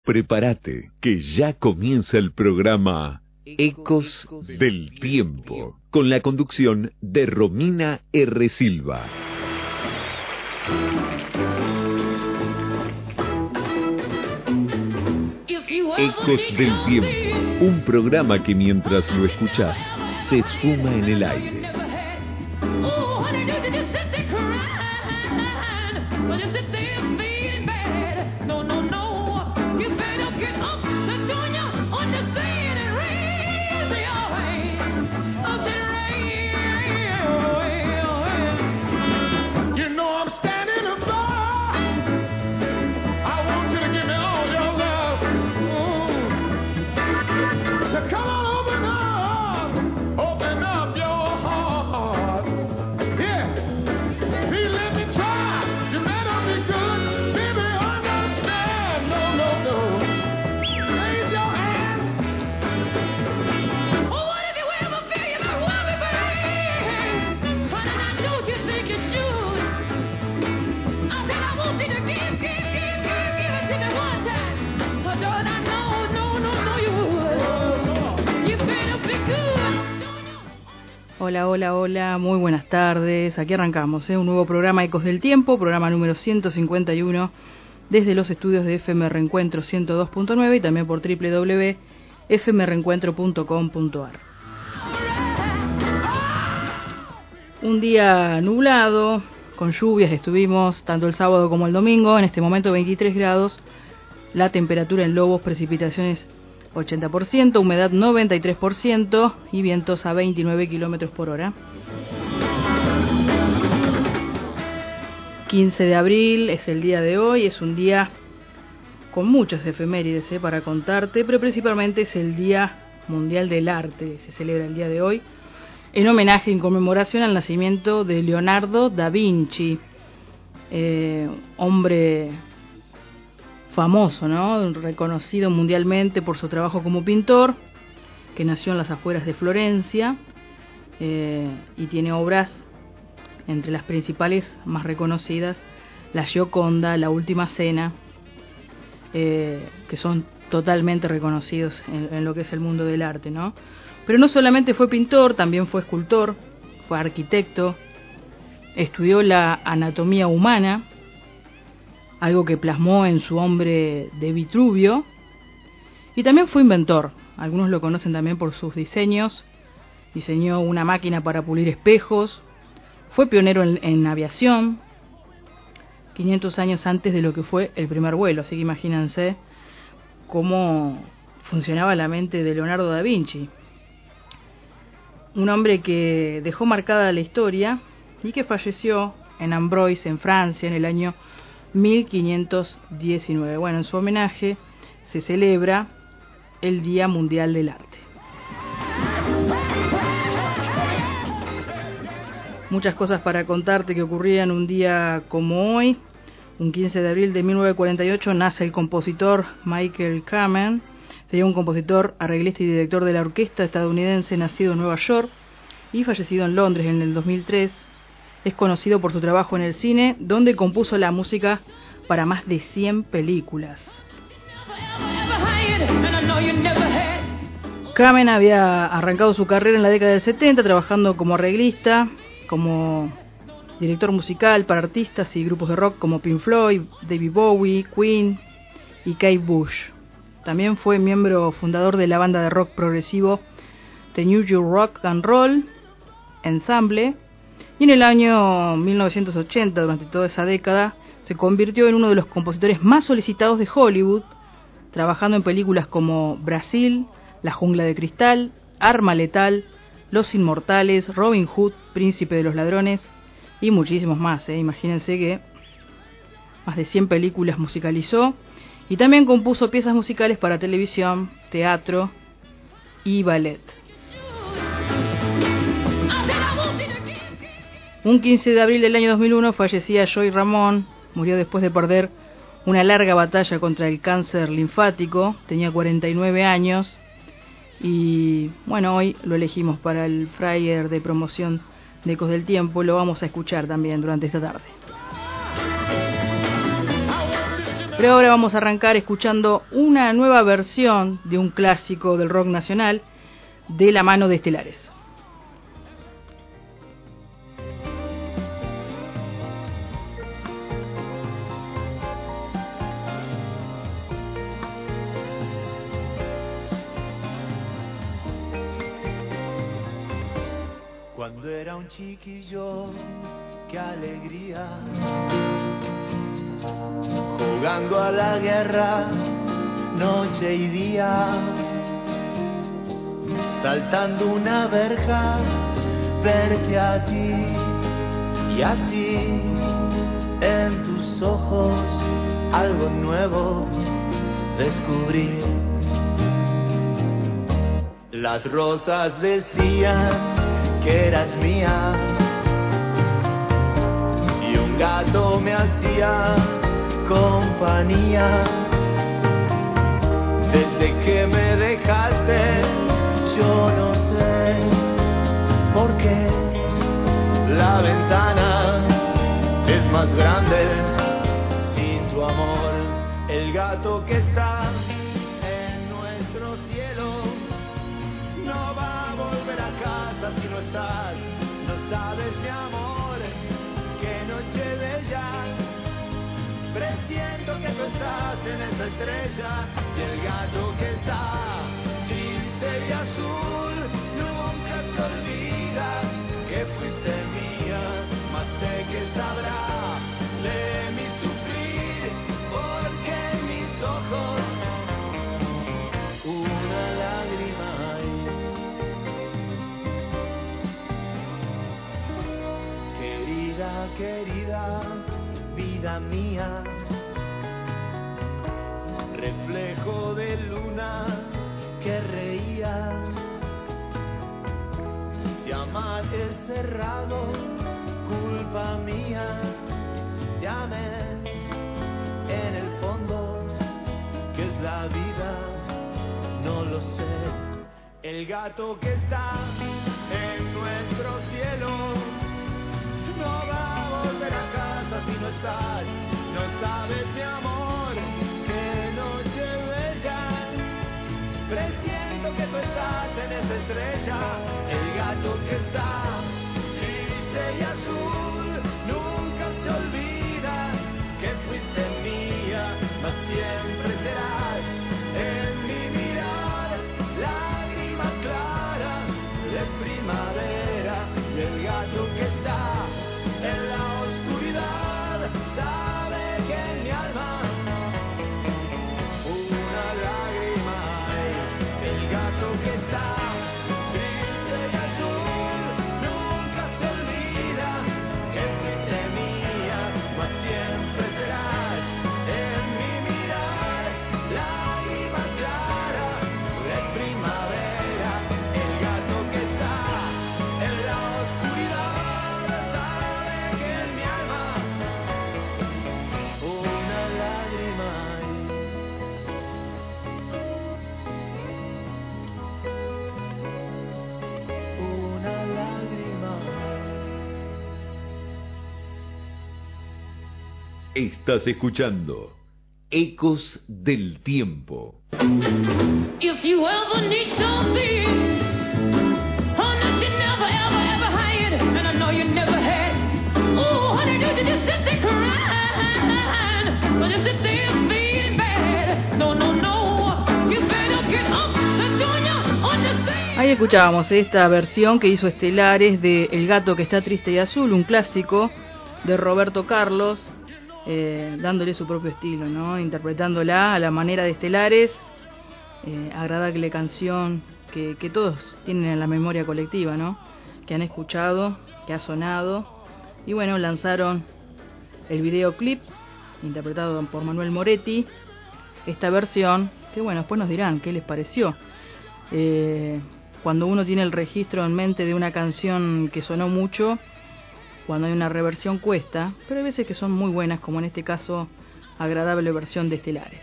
Prepárate, que ya comienza el programa Ecos del Tiempo, con la conducción de Romina R. Silva. Ecos del Tiempo, un programa que mientras lo escuchás, se esfuma en el aire. Hola, muy buenas tardes. Aquí arrancamos, un nuevo programa Ecos del Tiempo, programa número 151, desde los estudios de FM Reencuentro 102.9 y también por www.fmreencuentro.com.ar. Un día nublado, con lluvias, estuvimos tanto el sábado como el domingo, en este momento 23 grados, la temperatura en Lobos, precipitaciones 80%, humedad 93% y vientos a 29 kilómetros por hora. 15 de abril es el día de hoy, es un día con muchas efemérides para contarte, pero principalmente es el Día Mundial del Arte, se celebra el día de hoy, en homenaje, en conmemoración al nacimiento de Leonardo da Vinci, hombre famoso, ¿no? Reconocido mundialmente por su trabajo como pintor, que nació en las afueras de Florencia y tiene obras entre las principales más reconocidas, La Gioconda, La Última Cena, que son totalmente reconocidos en lo que es el mundo del arte, ¿no? Pero no solamente fue pintor, también fue escultor, fue arquitecto, estudió la anatomía humana, algo que plasmó en su Hombre de Vitruvio, y también fue inventor. Algunos lo conocen también por sus diseños. Diseñó una máquina para pulir espejos, fue pionero en aviación, 500 años antes de lo que fue el primer vuelo, así que imagínense cómo funcionaba la mente de Leonardo da Vinci. Un hombre que dejó marcada la historia y que falleció en Amboise, en Francia, en el año 1519. Bueno, en su homenaje se celebra el Día Mundial del Arte. Muchas cosas para contarte que ocurrían un día como hoy. Un 15 de abril de 1948 nace el compositor Michael Kamen. Sería un compositor, arreglista y director de la orquesta estadounidense, nacido en Nueva York y fallecido en Londres en el 2003. Es conocido por su trabajo en el cine, donde compuso la música para más de 100 películas. Kamen había arrancado su carrera en la década del 70, trabajando como arreglista, como director musical para artistas y grupos de rock como Pink Floyd, David Bowie, Queen y Kate Bush. También fue miembro fundador de la banda de rock progresivo The New York Rock and Roll Ensemble, y en el año 1980, durante toda esa década, se convirtió en uno de los compositores más solicitados de Hollywood, trabajando en películas como Brasil, La Jungla de Cristal, Arma Letal, Los Inmortales, Robin Hood, Príncipe de los Ladrones y muchísimos más. Imagínense que más de 100 películas musicalizó y también compuso piezas musicales para televisión, teatro y ballet. Un 15 de abril del año 2001 fallecía Joy Ramón, murió después de perder una larga batalla contra el cáncer linfático, tenía 49 años y bueno, hoy lo elegimos para el flyer de promoción de Ecos del Tiempo, lo vamos a escuchar también durante esta tarde. Pero ahora vamos a arrancar escuchando una nueva versión de un clásico del rock nacional de la mano de Estelares. Cuando era un chiquillo, qué alegría, jugando a la guerra noche y día, saltando una verja, verte a ti y así en tus ojos algo nuevo descubrí. Las rosas decían que eras mía y un gato me hacía compañía. Desde que me dejaste yo no sé por qué la ventana es más grande sin tu amor. El gato que está en nuestro cielo no va a volver a casa si no estás. No sabes, mi amor, qué noche bella. Presiento que tú estás en esa estrella. Y el gato que está triste y azul nunca se olvida que fuiste mía. Mas sé que sabrá de mi sufrir, porque en mis ojos una lágrima hay. Querida, querida, vida mía, reflejo de luna que reía. Si amar es cerrado, culpa mía. Llame en el fondo, ¿qué es la vida? No lo sé. El gato que está en nuestro cielo no va a volver a casa si no estás. No sabes, mi amor, qué noche bella. Presiento que tú estás en esa estrella. El gato que está triste y azul nunca se olvida que fuiste mía, mas siempre serás en mi mirar lágrima clara de primavera. Y el gato que está en la oscuridad sabe que en mi alma una lágrima hay. El gato que está triste y azul nunca se olvida que fuiste mía, mas siempre serás en mi mirar lágrima clara de primavera. El gato que está en la oscuridad sabe que en mi alma una lágrima hay. Una lágrima hay. Estás escuchando Ecos del Tiempo. If you ever need something, honey, that you never, ever, ever had, and I know you never had. Oh, honey, do you just sit there crying, or just sit there feeling bad? No, no, no, you better get up, that's on you, understand. Ahí escuchábamos esta versión que hizo Estelares de El gato que está triste y azul, un clásico de Roberto Carlos, dándole su propio estilo, ¿no? Interpretándola a la manera de Estelares, agradable canción que todos tienen en la memoria colectiva, ¿no? Que han escuchado, que ha sonado, y bueno, lanzaron el videoclip interpretado por Manuel Moretti, esta versión, que bueno, después nos dirán qué les pareció. Cuando uno tiene el registro en mente de una canción que sonó mucho, cuando hay una reversión cuesta, pero hay veces que son muy buenas, como en este caso, agradable versión de Estelares.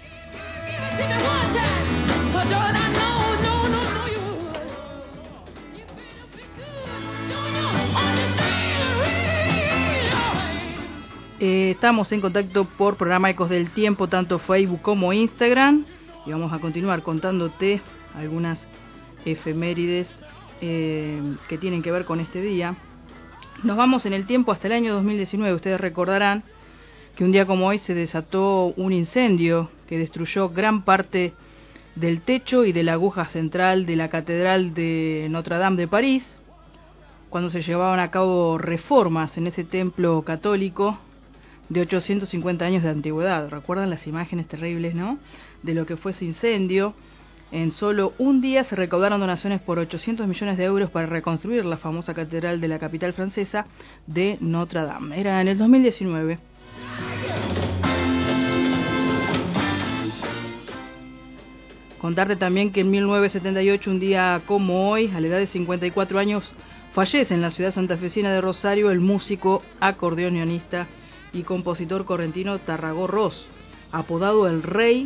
estamos en contacto por programa Ecos del Tiempo, tanto Facebook como Instagram, y vamos a continuar contándote algunas efemérides que tienen que ver con este día. Nos vamos en el tiempo hasta el año 2019. Ustedes recordarán que un día como hoy se desató un incendio que destruyó gran parte del techo y de la aguja central de la Catedral de Notre Dame de París, cuando se llevaban a cabo reformas en ese templo católico de 850 años de antigüedad. ¿Recuerdan las imágenes terribles, no?, de lo que fue ese incendio? En solo un día se recaudaron donaciones por 800 millones de euros para reconstruir la famosa catedral de la capital francesa de Notre Dame. Era en el 2019. Contarte también que en 1978, un día como hoy, a la edad de 54 años, fallece en la ciudad santafesina de Rosario el músico, acordeonista y compositor correntino Tarragó Ros, apodado el rey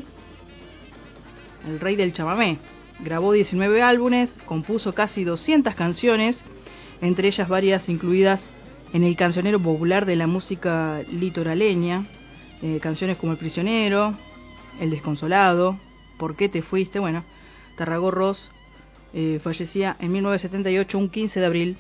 del chamamé. Grabó 19 álbumes, compuso casi 200 canciones, entre ellas varias incluidas en el cancionero popular de la música litoraleña, canciones como El Prisionero, El Desconsolado, ¿Por qué te fuiste? Bueno, Tarragó Ros fallecía en 1978, un 15 de abril.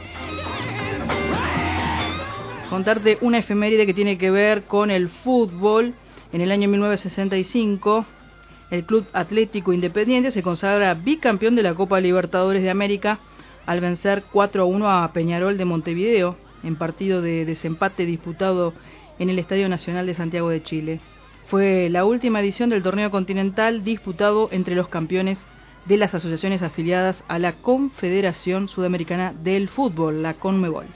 Contarte una efeméride que tiene que ver con el fútbol. En el año 1965, el Club Atlético Independiente se consagra bicampeón de la Copa Libertadores de América al vencer 4-1 a Peñarol de Montevideo en partido de desempate disputado en el Estadio Nacional de Santiago de Chile. Fue la última edición del torneo continental disputado entre los campeones de las asociaciones afiliadas a la Confederación Sudamericana del Fútbol, la CONMEBOL.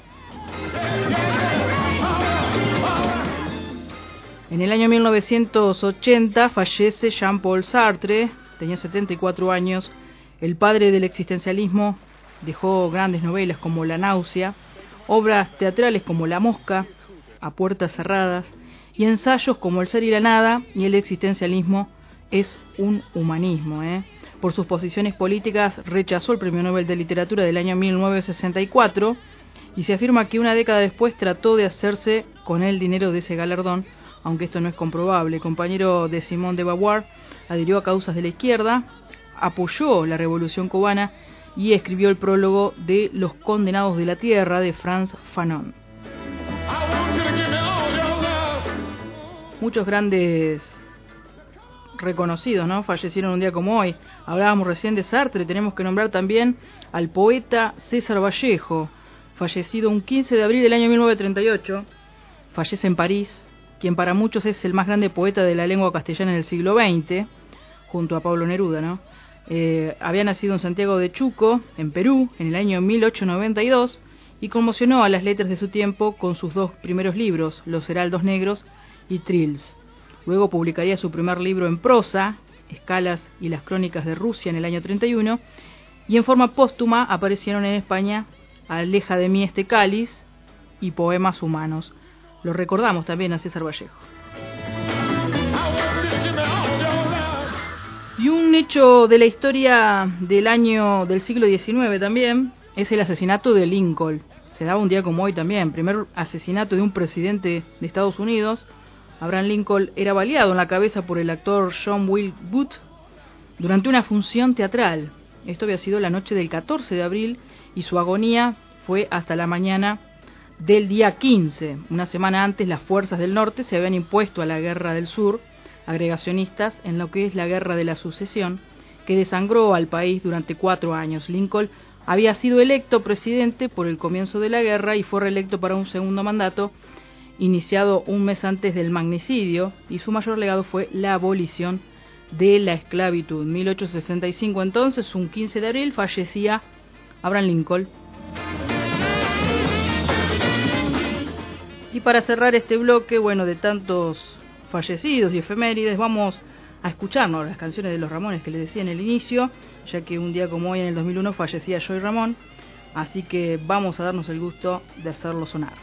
En el año 1980 fallece Jean-Paul Sartre, tenía 74 años, el padre del existencialismo. Dejó grandes novelas como La náusea, obras teatrales como La mosca, A puertas cerradas, y ensayos como El ser y la nada y El existencialismo es un humanismo. Por sus posiciones políticas rechazó el Premio Nobel de Literatura del año 1964 y se afirma que una década después trató de hacerse con el dinero de ese galardón, aunque esto no es comprobable. Compañero de Simone de Beauvoir, adhirió a causas de la izquierda, apoyó la Revolución Cubana y escribió el prólogo de Los Condenados de la Tierra de Frantz Fanon. Muchos grandes reconocidos, ¿no?, fallecieron un día como hoy. Hablábamos recién de Sartre, tenemos que nombrar también al poeta César Vallejo, fallecido un 15 de abril del año 1938, fallece en París, quien para muchos es el más grande poeta de la lengua castellana del siglo XX, junto a Pablo Neruda, ¿no? Había nacido en Santiago de Chuco, en Perú, en el año 1892, y conmocionó a las letras de su tiempo con sus dos primeros libros, Los Heraldos Negros y Trills. Luego publicaría su primer libro en prosa, Escalas y las Crónicas de Rusia, en el año 31, y en forma póstuma aparecieron en España Aleja de mí este cáliz y Poemas humanos. Lo recordamos también a César Vallejo. Y un hecho de la historia del siglo XIX también es el asesinato de Lincoln. Se daba un día como hoy también, primer asesinato de un presidente de Estados Unidos. Abraham Lincoln era baleado en la cabeza por el actor John Will Booth durante una función teatral. Esto había sido la noche del 14 de abril y su agonía fue hasta la mañana del día 15. Una semana antes, las fuerzas del norte se habían impuesto a la guerra del sur, agregacionistas en lo que es la guerra de la sucesión, que desangró al país durante 4 años. Lincoln había sido electo presidente por el comienzo de la guerra y fue reelecto para un segundo mandato, iniciado un mes antes del magnicidio, y su mayor legado fue la abolición de la esclavitud. 1865, entonces, un 15 de abril, fallecía Abraham Lincoln. Y para cerrar este bloque, bueno, de tantos fallecidos y efemérides, vamos a escucharnos las canciones de los Ramones que les decía en el inicio, ya que un día como hoy, en el 2001, fallecía Joey Ramón, así que vamos a darnos el gusto de hacerlo sonar.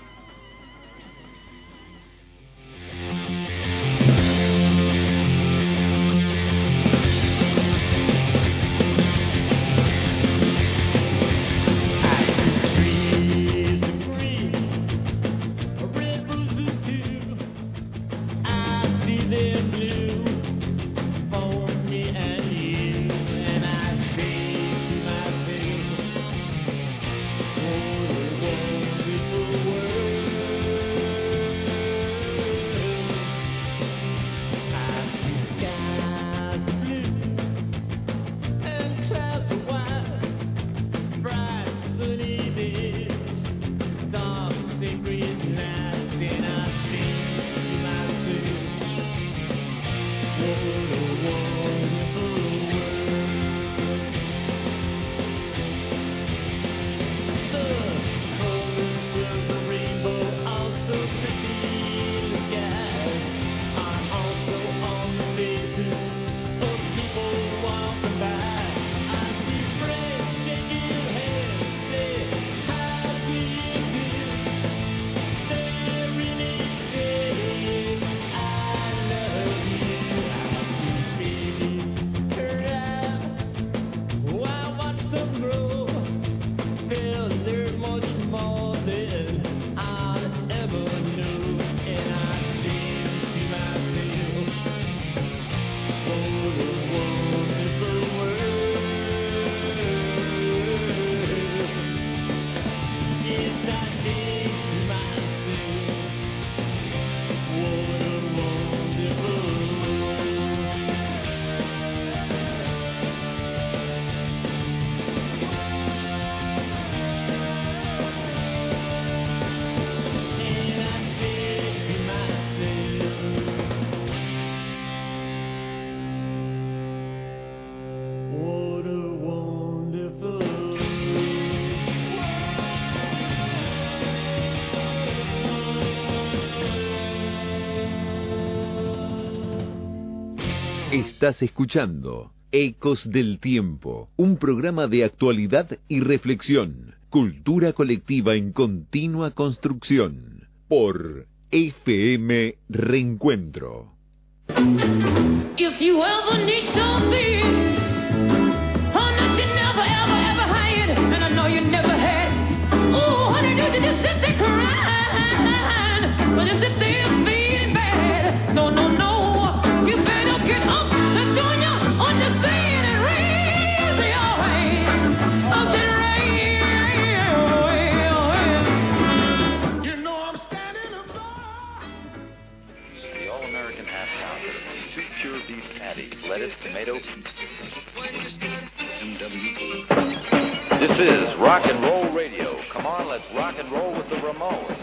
Estás escuchando Ecos del Tiempo, un programa de actualidad y reflexión, cultura colectiva en continua construcción, por FM Reencuentro. If you ever need something, honey, you never, ever, ever had, and I know you never had. Oh, honey, you just sit there crying, but you sit there feeling bad. No, no, no, you better get up, and do you understand and raise your hand up to rain. You know I'm standing above. The All-American Half Pounder, 2 pure beef patties, lettuce, tomato. This is Rock and Roll Radio. Come on, let's rock and roll with the Ramones.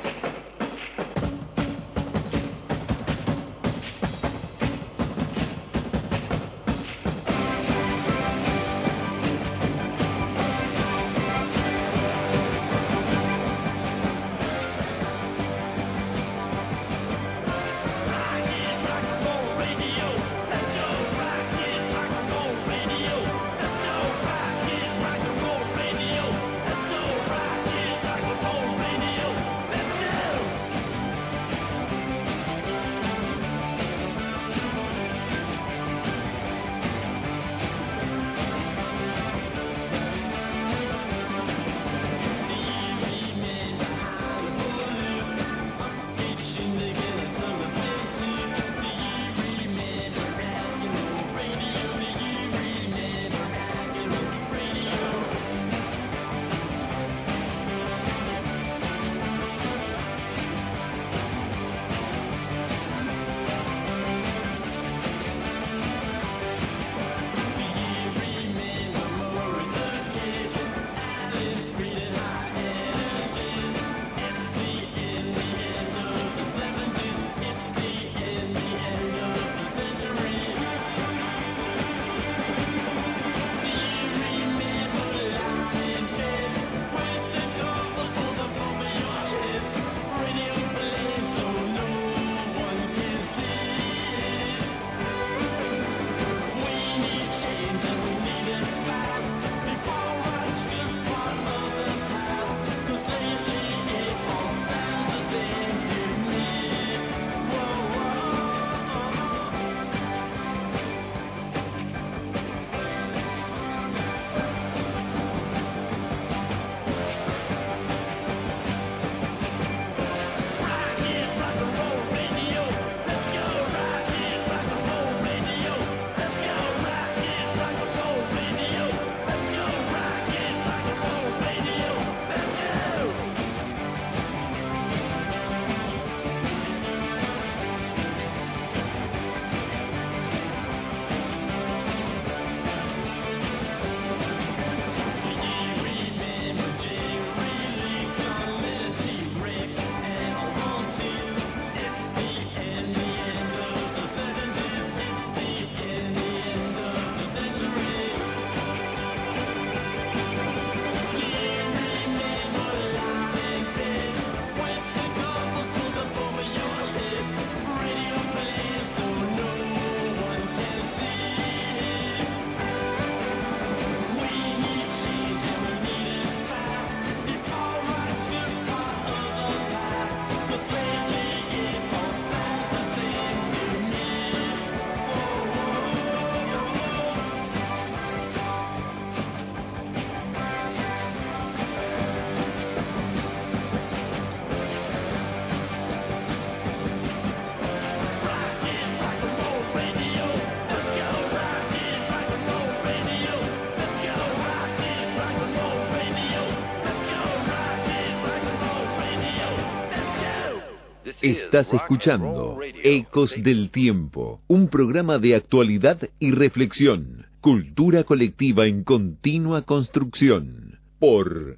Estás escuchando Ecos del Tiempo, un programa de actualidad y reflexión, cultura colectiva en continua construcción, por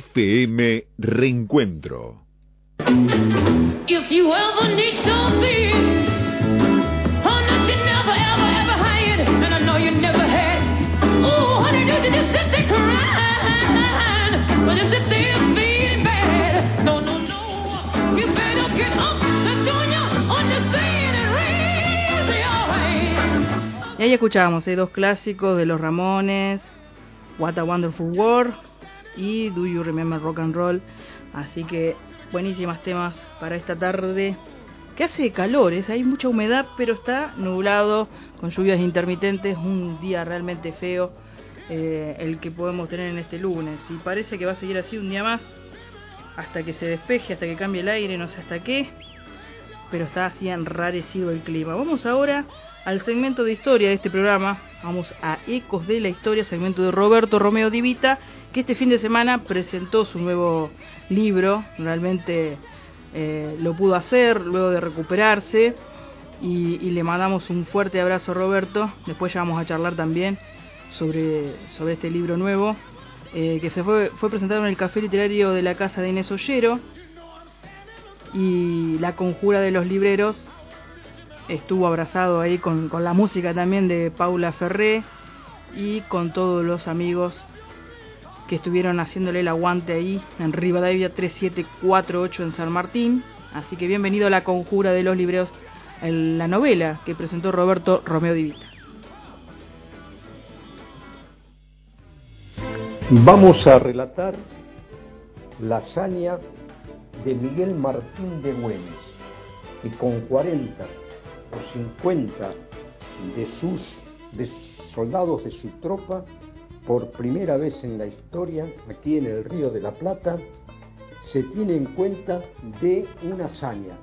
FM Reencuentro. If you ever need something, honey, you never, ever, ever had, and I know you never had. Oh, honey, you just sit there crying, but you sit there feeling bad. No, no, no, you better get up, and do you understand and raise your hand. Y ahí escuchábamos dos clásicos de los Ramones, What a Wonderful World y Do You Remember Rock and Roll. Así que buenísimos temas para esta tarde, que hace calor, hay mucha humedad, pero está nublado, con lluvias intermitentes, un día realmente feo el que podemos tener en este lunes. Y parece que va a seguir así un día más, hasta que se despeje, hasta que cambie el aire, no sé hasta qué, pero está así enrarecido el clima. Vamos ahora al segmento de historia de este programa, vamos a Ecos de la Historia, segmento de Roberto Romeo Di Vita, que este fin de semana presentó su nuevo libro. Realmente lo pudo hacer luego de recuperarse, y le mandamos un fuerte abrazo a Roberto. Después ya vamos a charlar también sobre este libro nuevo, que se fue presentado en el Café Literario de la Casa de Inés Ollero, y La Conjura de los Libreros estuvo abrazado ahí con la música también de Paula Ferré, y con todos los amigos que estuvieron haciéndole el aguante ahí en Rivadavia 3748 en San Martín. Así que bienvenido a La Conjura de los Libreros, la novela que presentó Roberto Romeo Di Vita. Vamos a relatar la hazaña de Miguel Martín de Güemes, que con 40 o 50 de soldados de su tropa, por primera vez en la historia, aquí en el Río de la Plata, se tiene en cuenta de una hazaña: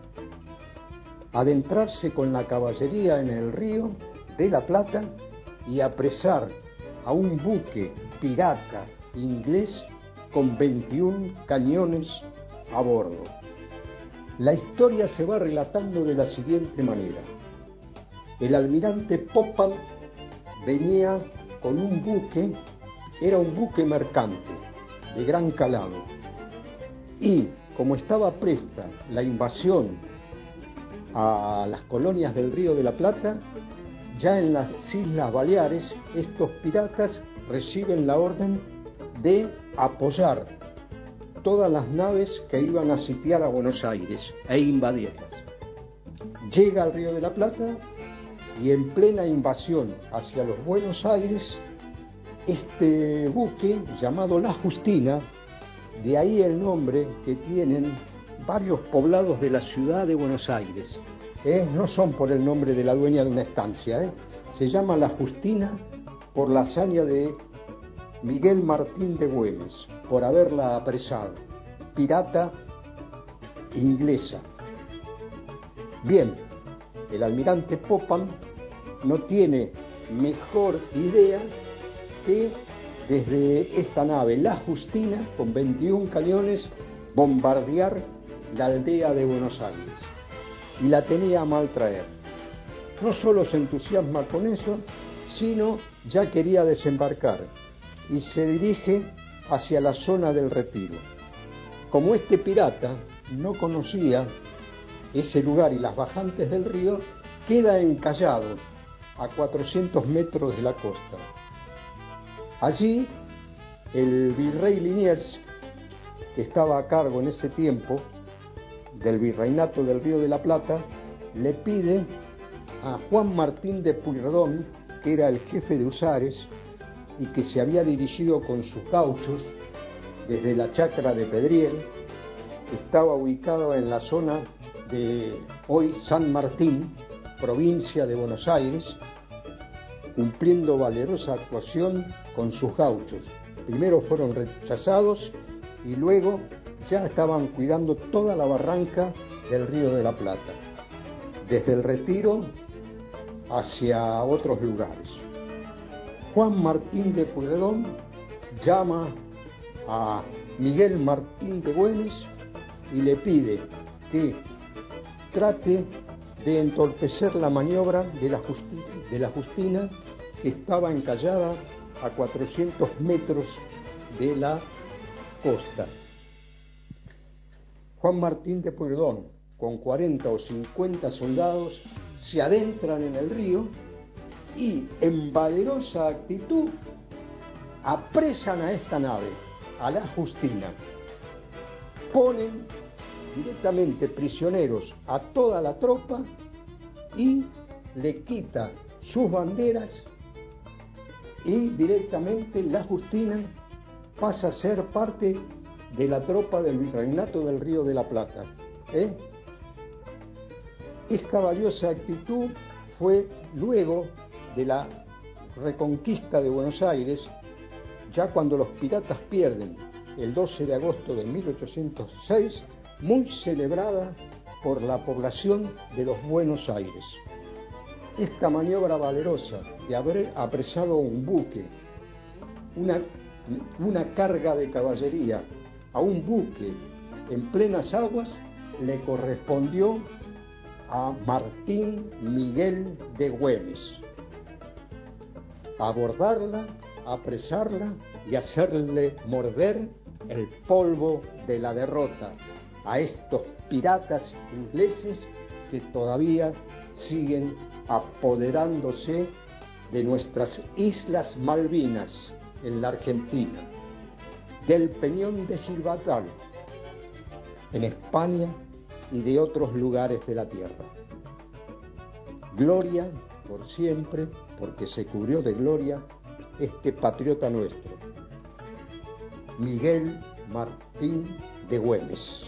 adentrarse con la caballería en el Río de la Plata y apresar a un buque pirata inglés con 21 cañones a bordo. La historia se va relatando de la siguiente manera: el almirante Popham venía con un buque, era un buque mercante de gran calado, y como estaba presta la invasión a las colonias del Río de la Plata, ya en las Islas Baleares estos piratas reciben la orden de apoyar todas las naves que iban a sitiar a Buenos Aires e invadirlas. Llega al Río de la Plata y en plena invasión hacia los Buenos Aires, este buque llamado La Justina, de ahí el nombre que tienen varios poblados de la ciudad de Buenos Aires, no son por el nombre de la dueña de una estancia, se llama La Justina por la hazaña de Miguel Martín de Güemes, por haberla apresado, pirata inglesa. Bien, el almirante Popham no tiene mejor idea que desde esta nave, La Justina, con 21 cañones, bombardear la aldea de Buenos Aires, y la tenía a mal traer. No solo se entusiasma con eso, sino ya quería desembarcar y se dirige hacia la zona del Retiro. Como este pirata no conocía ese lugar y las bajantes del río, queda encallado a 400 metros de la costa. Allí el virrey Liniers, que estaba a cargo en ese tiempo del virreinato del Río de la Plata, le pide a Juan Martín de Pueyrredón, que era el jefe de Husares y que se había dirigido con sus gauchos desde la chacra de Pedriel, que estaba ubicado en la zona de hoy San Martín, provincia de Buenos Aires, cumpliendo valerosa actuación con sus gauchos. Primero fueron rechazados y luego ya estaban cuidando toda la barranca del Río de la Plata, desde el Retiro hacia otros lugares. Juan Martín de Pueyrredón llama a Miguel Martín de Güemes y le pide que trate de entorpecer la maniobra de la Justina, que estaba encallada a 400 metros de la costa. Juan Martín de Pueyrredón, con 40 o 50 soldados, se adentran en el río y, en valerosa actitud, apresan a esta nave, a La Justina. Ponen directamente prisioneros a toda la tropa y le quita sus banderas y directamente la Justina pasa a ser parte de la tropa del Virreinato del Río de la Plata. Esta valiosa actitud fue luego de la reconquista de Buenos Aires, ya cuando los piratas pierden el 12 de agosto de 1806, muy celebrada por la población de los Buenos Aires. Esta maniobra valerosa de haber apresado un buque, una carga de caballería, a un buque en plenas aguas, le correspondió a Martín Miguel de Güemes. Abordarla, apresarla y hacerle morder el polvo de la derrota a estos piratas ingleses que todavía siguen apoderándose de nuestras Islas Malvinas en la Argentina, del Peñón de Gibraltar en España y de otros lugares de la tierra. Gloria por siempre, porque se cubrió de gloria este patriota nuestro, Miguel Martín de Güemes.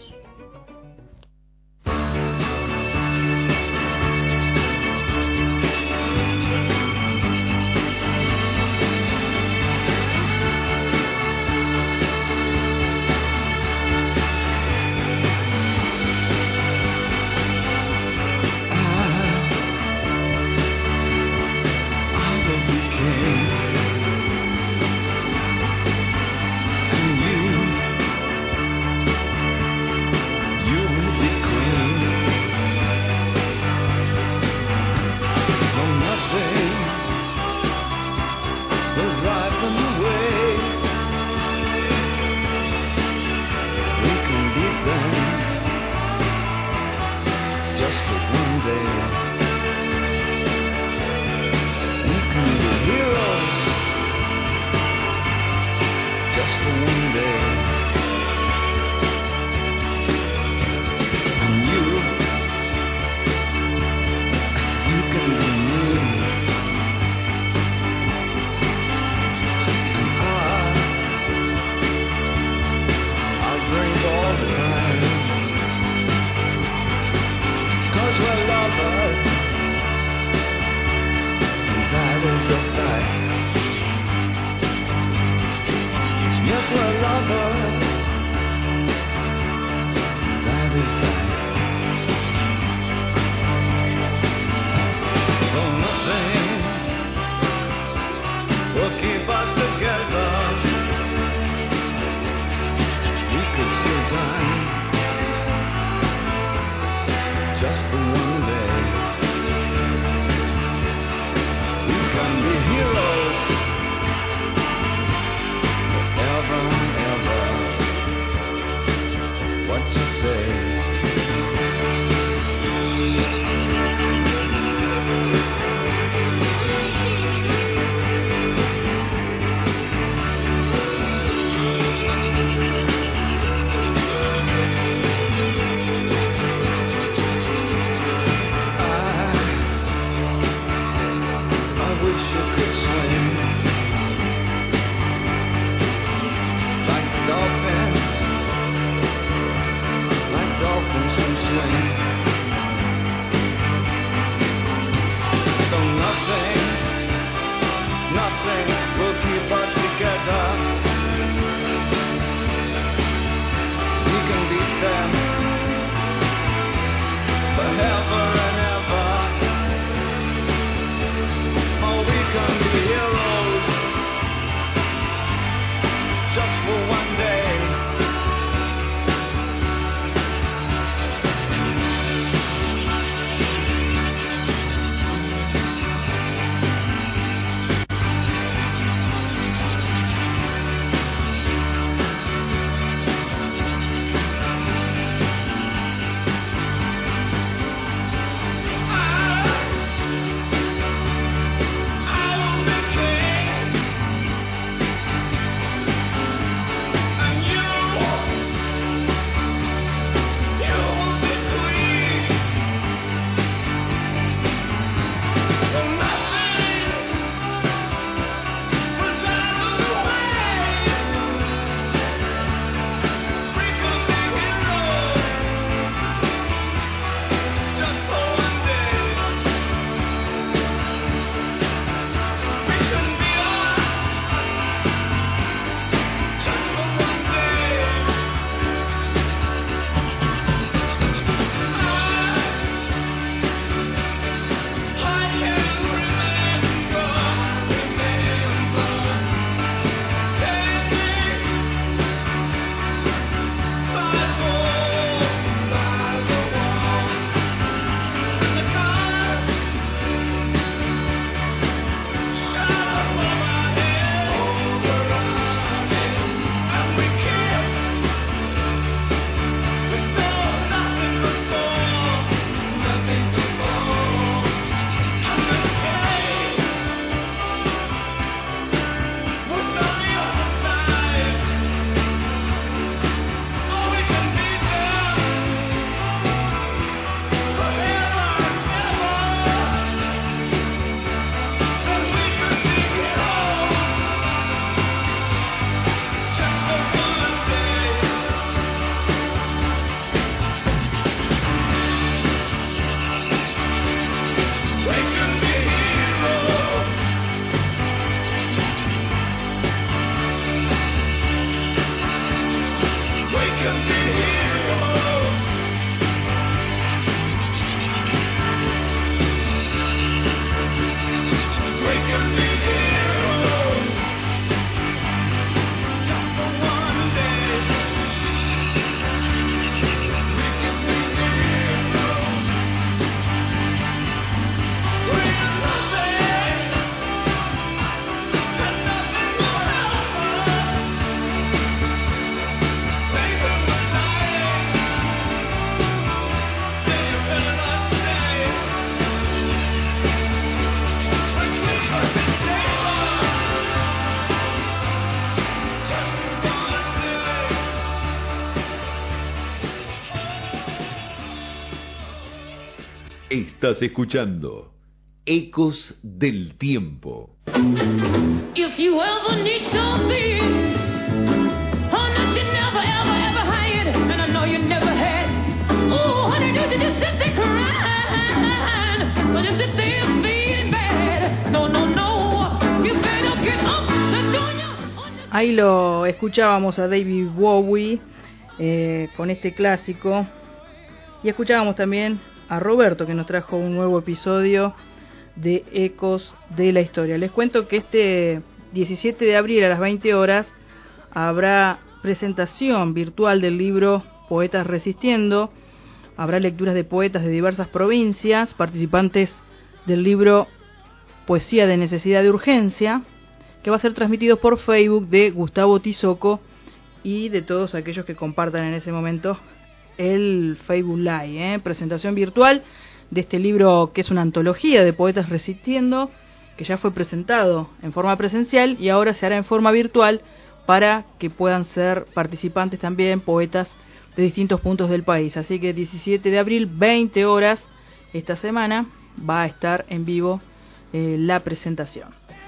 Estás escuchando Ecos del Tiempo. If you ever need something, honey, you never, ever, ever had, and I know you never had. Ooh, honey, do you just sit there crying? Well, you sit there being bad. No, no, no, you better get up, Ahí lo escuchábamos a David Bowie con este clásico, y escuchábamos también a Roberto, que nos trajo un nuevo episodio de Ecos de la Historia. Les cuento que este 17 de abril a las 20 horas habrá presentación virtual del libro Poetas Resistiendo. Habrá lecturas de poetas de diversas provincias, participantes del libro Poesía de Necesidad de Urgencia, que va a ser transmitido por Facebook de Gustavo Tizoco y de todos aquellos que compartan en ese momento el Facebook Live. Presentación virtual de este libro, que es una antología de poetas resistiendo, que ya fue presentado en forma presencial y ahora se hará en forma virtual para que puedan ser participantes también poetas de distintos puntos del país. Así que 17 de abril, 20 horas, esta semana va a estar en vivo la presentación.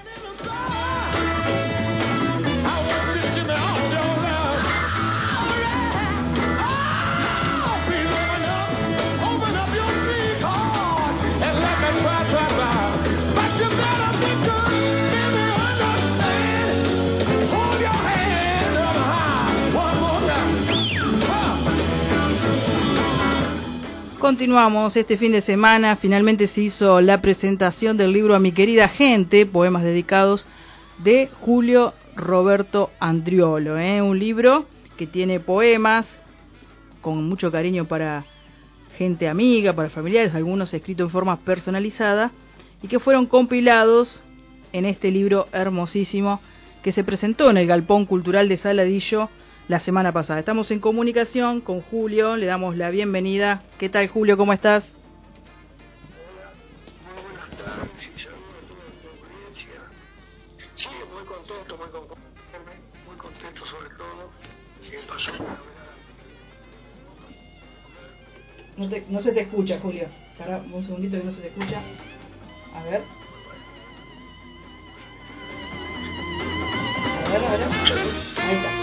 Continuamos este fin de semana. Finalmente se hizo la presentación del libro A mi querida gente, poemas dedicados, de Julio Roberto Andriolo. Un libro que tiene poemas con mucho cariño para gente amiga, para familiares, algunos escritos en forma personalizada, y que fueron compilados en este libro hermosísimo que se presentó en el Galpón Cultural de Saladillo la semana pasada. Estamos en comunicación con Julio, le damos la bienvenida. ¿Qué tal, Julio? ¿Cómo estás? Muy buenas tardes y saludos a toda tu audiencia. Sí, muy contento, muy contento sobre todo. Pasó no se te escucha, Julio. Para un segundito que no se te escucha. A ver. Ahí está.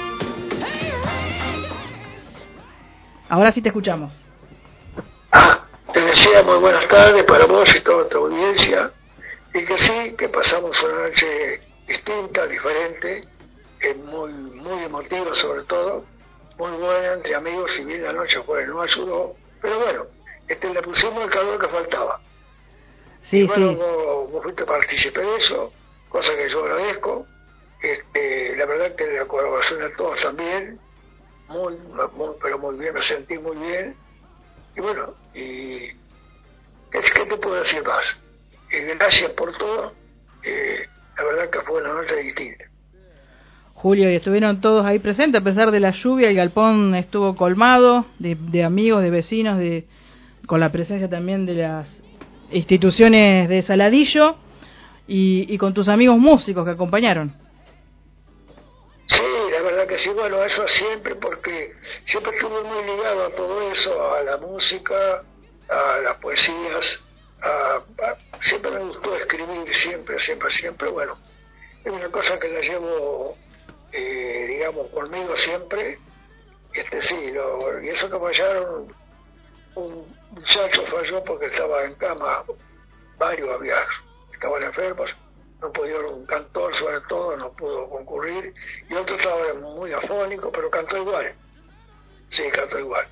Ahora sí te escuchamos. Te decía muy buenas tardes para vos y toda tu audiencia, y que sí, que pasamos una noche distinta, diferente, muy, muy emotiva sobre todo, muy buena entre amigos, si bien la noche no ayudó, pero bueno, le pusimos el calor que faltaba. Sí, y bueno, sí. Vos fuiste partícipe de eso, cosa que yo agradezco. La verdad que la colaboración de todos también, pero muy bien, me sentí muy bien. Y bueno, ¿qué te puedo decir más? Gracias por todo. La verdad que fue una noche distinta. Julio, y estuvieron todos ahí presentes a pesar de la lluvia. El galpón estuvo colmado de amigos, de vecinos, con la presencia también de las instituciones de Saladillo y con tus amigos músicos que acompañaron. Sí, la verdad que sí, bueno, eso siempre, porque siempre estuve muy ligado a todo eso, a la música, a las poesías, siempre me gustó escribir, siempre, bueno, es una cosa que la llevo, digamos, conmigo siempre, sí, y eso que fallaron, un muchacho falló porque estaba en cama, varios estaban enfermos, no pudieron, un cantor sobre todo no pudo concurrir, y otro estaba muy afónico, pero cantó igual. Sí, cantó igual.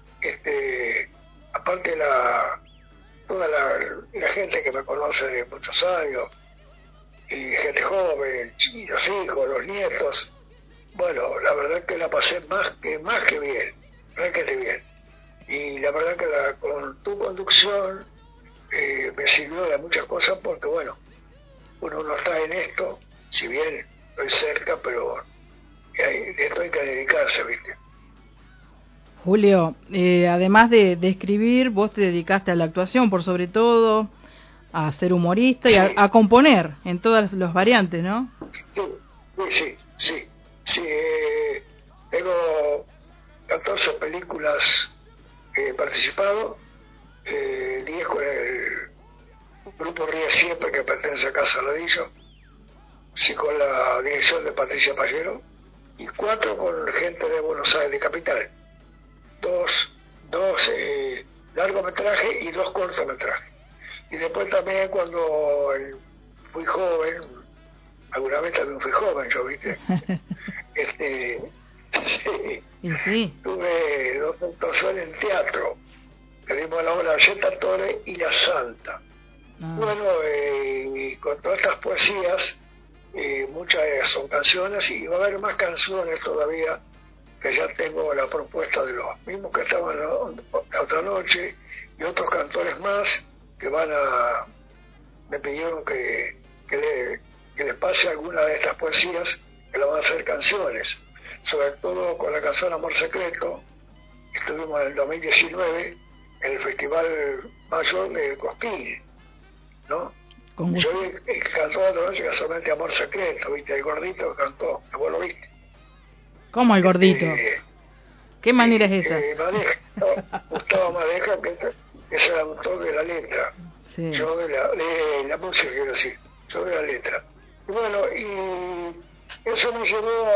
Aparte toda la gente que me conoce de muchos años, y gente joven, y los hijos, los nietos, bueno, la verdad que la pasé más que bien, bien. Y la verdad que con tu conducción me sirvió de muchas cosas, porque bueno, uno no está en esto, si bien estoy cerca, pero esto hay que dedicarse, ¿viste? Julio, además de escribir, vos te dedicaste a la actuación, por sobre todo, a ser humorista y sí. a componer en todas las variantes, ¿no? Sí. Tengo 14 películas participado, 10 con el grupo Ríe Siempre, que pertenece a Casa Ladillo, sí, con la dirección de Patricia Pallero, y 4 con gente de Buenos Aires, de Capital. Dos largometrajes y 2 cortometrajes. Y después también cuando fui joven, alguna vez también fui joven yo, ¿viste? Sí. Tuve 2 actuaciones en teatro, que dimos la obra de Yeta Torre y La Santa. Bueno, y con todas estas poesías, muchas son canciones, y va a haber más canciones todavía, que ya tengo la propuesta de los mismos que estaban la otra noche, y otros cantores más que me pidieron que les pase alguna de estas poesías, que la van a hacer canciones, sobre todo con la canción Amor Secreto. Estuvimos en el 2019 en el Festival Mayor de Cosquín, ¿no? Yo cantó la otra noche casualmente Amor Secreto, ¿viste? El gordito cantó, vos lo viste. ¿Cómo el gordito? ¿Qué manera es esa? Gustavo Madeja, que es el autor de la letra. Sí. Yo de la música, quiero decir, yo de la letra. Y bueno, y eso me llevó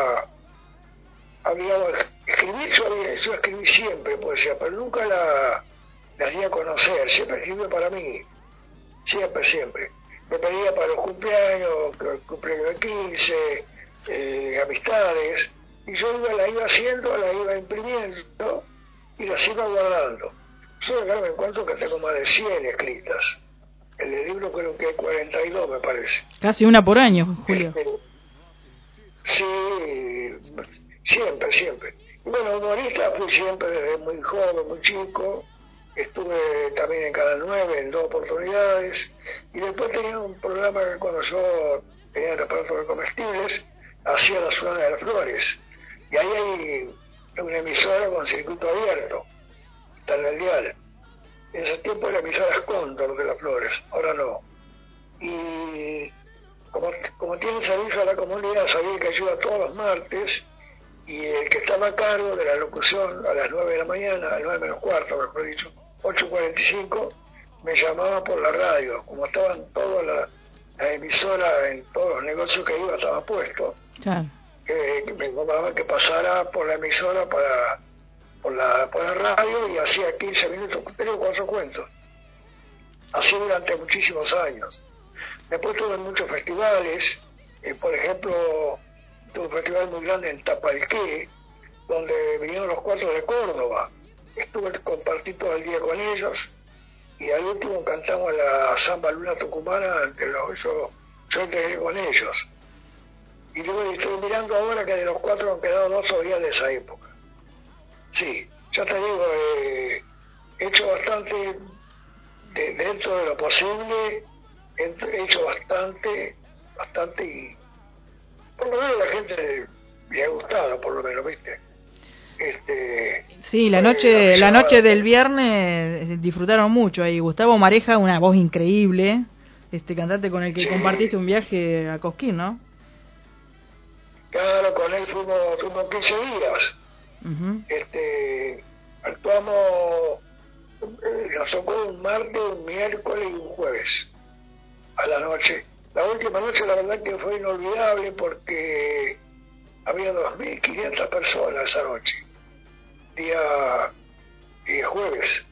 a digamos, escribir. Yo escribí siempre poesía, pero nunca la di a conocer. Siempre escribí para mí. Siempre. Me pedía para los cumpleaños, el cumpleaños de 15, amistades, y yo la iba haciendo, la iba imprimiendo y las iba guardando. Yo acá me encuentro que tengo más de 100 escritas. En el libro creo que hay 42, me parece. Casi una por año, Julio. Sí, siempre. Bueno, humorista fui siempre desde muy joven, muy chico. Estuve también en Canal 9 en 2 oportunidades, y después tenía un programa que cuando yo tenía el reparto de comestibles, hacía La Zona de las Flores, y ahí hay una emisora con circuito abierto, está en el dial. En ese tiempo era emisora Cóndor de las Flores, ahora no. Y como tiene servicio a la comunidad, sabía que yo iba todos los martes, y el que estaba a cargo de la locución a las 9 de la mañana, a las 9 menos cuarto, mejor dicho, 8:45, me llamaba por la radio. Como estaban todas las emisoras, en todos los negocios que iba estaban puestos, claro, que me informaban que pasara por la emisora por la radio, y hacía 15 minutos, 3 o 4 cuentos. Así durante muchísimos años. Después tuve muchos festivales, por ejemplo, tuve un festival muy grande en Tapalqué, donde vinieron los 4 de Córdoba. Compartí todo el día con ellos, y al último cantamos la Samba Luna Tucumana, yo integré con ellos. Y luego estoy mirando ahora que de los 4 han quedado 2 todavía de esa época. Sí, ya te digo, he hecho bastante dentro de lo posible, he hecho bastante, y por lo menos a la gente le ha gustado, por lo menos, ¿viste? Sí, la noche del viernes disfrutaron mucho ahí. Gustavo Mareja, una voz increíble, cantante con el que compartiste un viaje a Cosquín, ¿no? Claro, con él fuimos 15 días. Uh-huh. Actuamos, nos tocó un martes, un miércoles y un jueves a la noche. La última noche la verdad que fue inolvidable, porque había 2.500 personas esa noche, día jueves.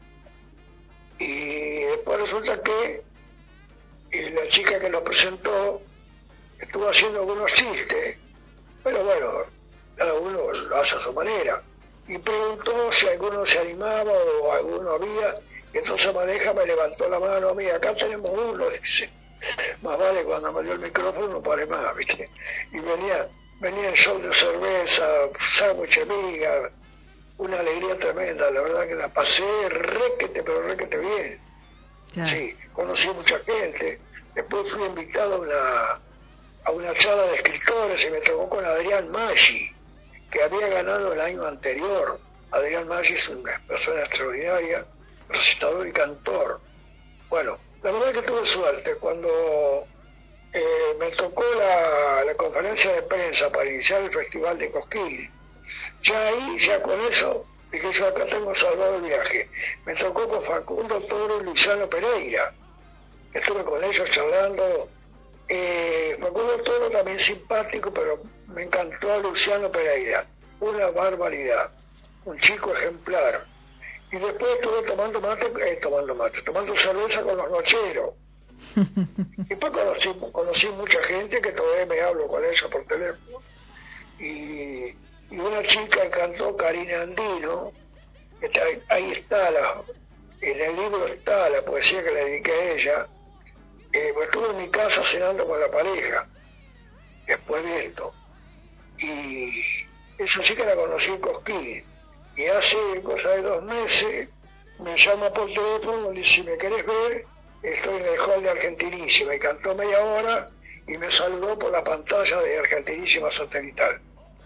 Y después resulta que la chica que nos presentó estuvo haciendo algunos chistes, pero bueno, cada uno lo hace a su manera, y preguntó si alguno se animaba o alguno había, y entonces Madeja me levantó la mano a mí: acá tenemos uno, dice. Más vale cuando me dio el micrófono no paré más, ¿viste? Y venía el show de cerveza, sándwich, miga, una alegría tremenda. La verdad que la pasé requete bien. Ya. Sí, conocí mucha gente. Después fui invitado a una charla de escritores, y me tocó con Adrián Maggi, que había ganado el año anterior. Adrián Maggi es una persona extraordinaria, recitador y cantor. Bueno, la verdad que tuve suerte. Cuando me tocó la conferencia de prensa para iniciar el Festival de Cosquín, ya con eso Dije, yo acá tengo salvado el viaje. Me tocó con Facundo Toro y Luciano Pereira. Estuve con ellos charlando. Facundo Toro también simpático, pero me encantó Luciano Pereira. Una barbaridad. Un chico ejemplar. Y después estuve tomando cerveza con los nocheros. Y después conocí mucha gente que todavía me hablo con ella por teléfono. Y una chica encantó, Karina Andino, que ahí está, en el libro está la poesía que le dediqué a ella. Pues estuve en mi casa cenando con la pareja, después de esto. Y esa chica la conocí en Cosquín. Y hace cosa de 2 meses me llama por teléfono y dice, si me querés ver, estoy en el hall de Argentinísima. Y cantó media hora y me saludó por la pantalla de Argentinísima satelital.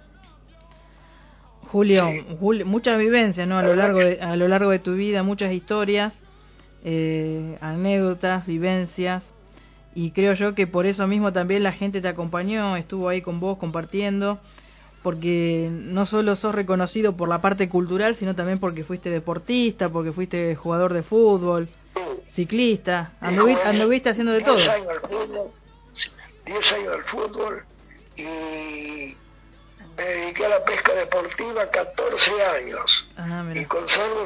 Julio, Sí. Muchas vivencias, ¿no? A lo largo de tu vida, muchas historias, anécdotas, vivencias, y creo yo que por eso mismo también la gente te acompañó, estuvo ahí con vos compartiendo, porque no solo sos reconocido por la parte cultural, sino también porque fuiste deportista, porque fuiste jugador de fútbol, ciclista, anduviste haciendo de todo. 10 años al fútbol, 10 años al fútbol, y me dediqué a la pesca deportiva 14 años. Y conservo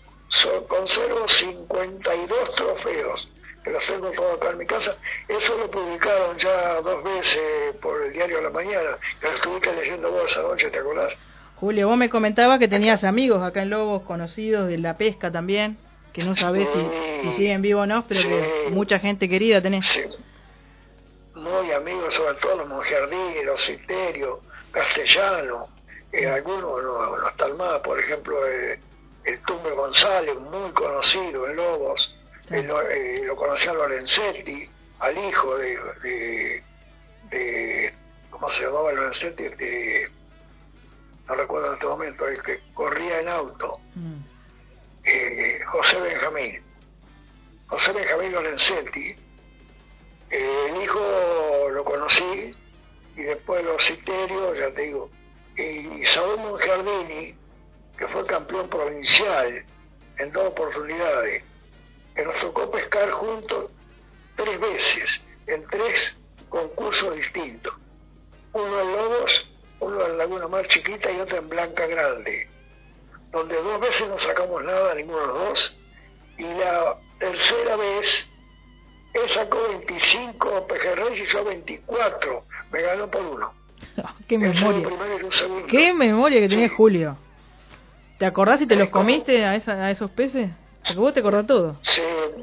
52 trofeos, que los tengo todos acá en mi casa. Eso lo publicaron ya 2 veces por el diario La Mañana, que lo estuviste leyendo vos esa noche, ¿te acordás? Julio, vos me comentabas que tenías amigos acá en Lobos, conocidos de la pesca también, que no sabés si siguen vivos o no, pero que mucha gente querida tenés. Sí. Muy amigos, sobre todo los Monjardín, los Citerios, Castellano, algunos no están más, por ejemplo el Tumbe González, muy conocido en Lobos, lo conocía Lorenzetti, al hijo de ¿cómo se llamaba Lorenzetti? No recuerdo en este momento, el que corría en auto, José Benjamín Lorenzetti. El hijo lo conocí, y después los Citerios, ya te digo, y Saúl Monjardini, que fue campeón provincial en 2 oportunidades, que nos tocó pescar juntos 3 veces, en 3 concursos distintos. Uno en Lobos, uno en Laguna Mar Chiquita y otro en Blanca Grande, donde 2 veces no sacamos nada, ninguno de los 2, y la tercera vez él sacó 25 pejerreyes y yo 24, me ganó por 1. ¡Qué memoria! Un ¡Qué memoria que tenés, sí. Julio! ¿Te acordás si te los comiste a esos peces? Porque vos te acordás todo. Sí,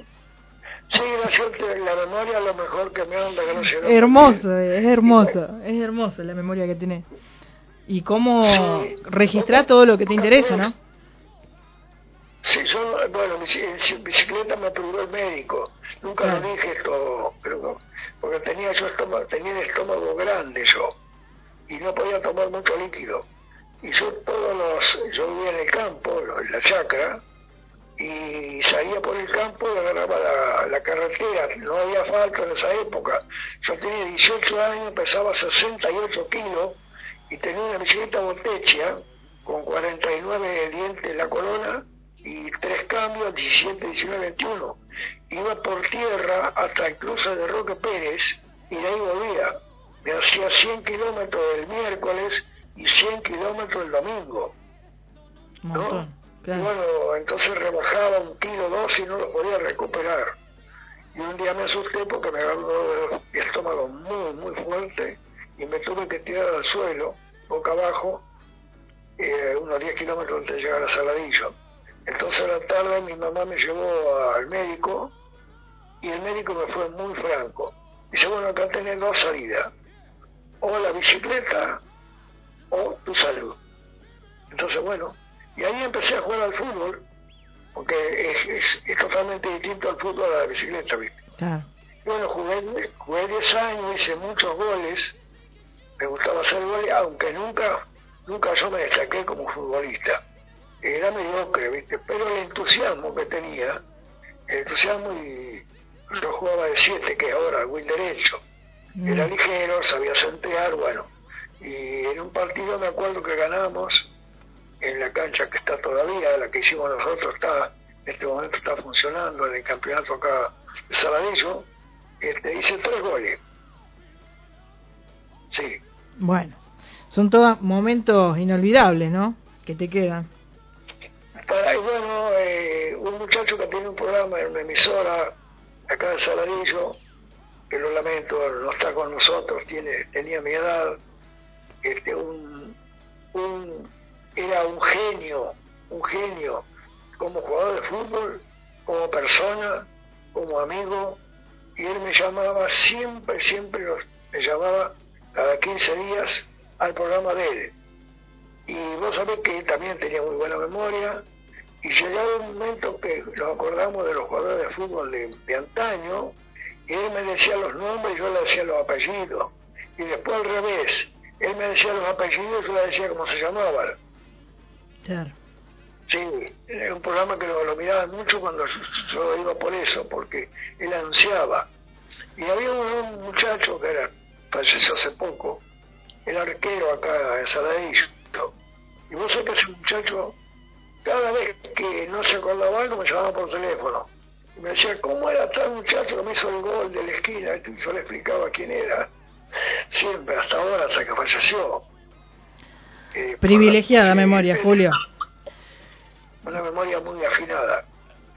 la memoria es lo mejor que me han dado. Hermoso, es hermoso la memoria que tenés. Y cómo registrar todo lo que te interesa, ¿no? Sí, en bicicleta me privó el médico. Nunca lo dije esto, pero porque tenía el estómago grande yo, y no podía tomar mucho líquido. Y yo vivía en el campo, en la chacra, y salía por el campo y agarraba la carretera. No había asfalto en esa época. Yo tenía 18 años, pesaba 68 kilos, y tenía una bicicleta Botteccia con 49 dientes en la corona y 3 cambios, 17, 19, 21. Iba por tierra hasta el cruce de Roque Pérez y de ahí volvía. Me hacía 100 kilómetros el miércoles y 100 kilómetros el domingo. ¿No? Claro. Bueno, entonces rebajaba 1 kilo, 2 y no lo podía recuperar. Y un día me asusté porque me agarró el estómago muy, muy fuerte y me tuve que tirar al suelo, boca abajo, unos 10 kilómetros antes de llegar a Saladillo. Entonces a la tarde mi mamá me llevó al médico y el médico me fue muy franco. Dice, bueno, acá tenés 2 salidas, o la bicicleta o tu salud. Entonces bueno, y ahí empecé a jugar al fútbol, porque es totalmente distinto al fútbol a la bicicleta, ¿viste? Claro. Bueno, jugué 10 años, hice muchos goles, me gustaba hacer goles, aunque nunca yo me destaqué como futbolista. Era mediocre, ¿viste? Pero el entusiasmo que tenía, y yo jugaba de 7, que es ahora el win derecho. Era ligero, sabía centear, bueno. Y en un partido me acuerdo que ganamos en la cancha que está todavía, la que hicimos nosotros, en este momento está funcionando en el campeonato acá de Saladillo. Hice 3 goles. Sí. Bueno, son todos momentos inolvidables, ¿no? Que te quedan. Y bueno, un muchacho que tiene un programa en una emisora acá de Saladillo, que lo lamento, no está con nosotros, tenía mi edad, era un genio como jugador de fútbol, como persona, como amigo, y él me llamaba siempre me llamaba cada 15 días al programa de él. Y vos sabés que él también tenía muy buena memoria, y llegaba un momento que nos acordamos de los jugadores de fútbol de antaño, y él me decía los nombres y yo le decía los apellidos. Y después al revés, él me decía los apellidos y yo le decía cómo se llamaban. Claro. Sí, era un programa que lo miraba mucho cuando yo iba por eso, porque él anunciaba. Y había un muchacho que falleció hace poco, el arquero acá en Saladillo. Y vos sabés que ese muchacho, cada vez que no se acordaba algo, me llamaba por teléfono. Y me decía, ¿cómo era tal muchacho que me hizo el gol de la esquina? Y yo le explicaba quién era. Siempre, hasta ahora, hasta que falleció. Privilegiada memoria, Julio. Una memoria muy afinada.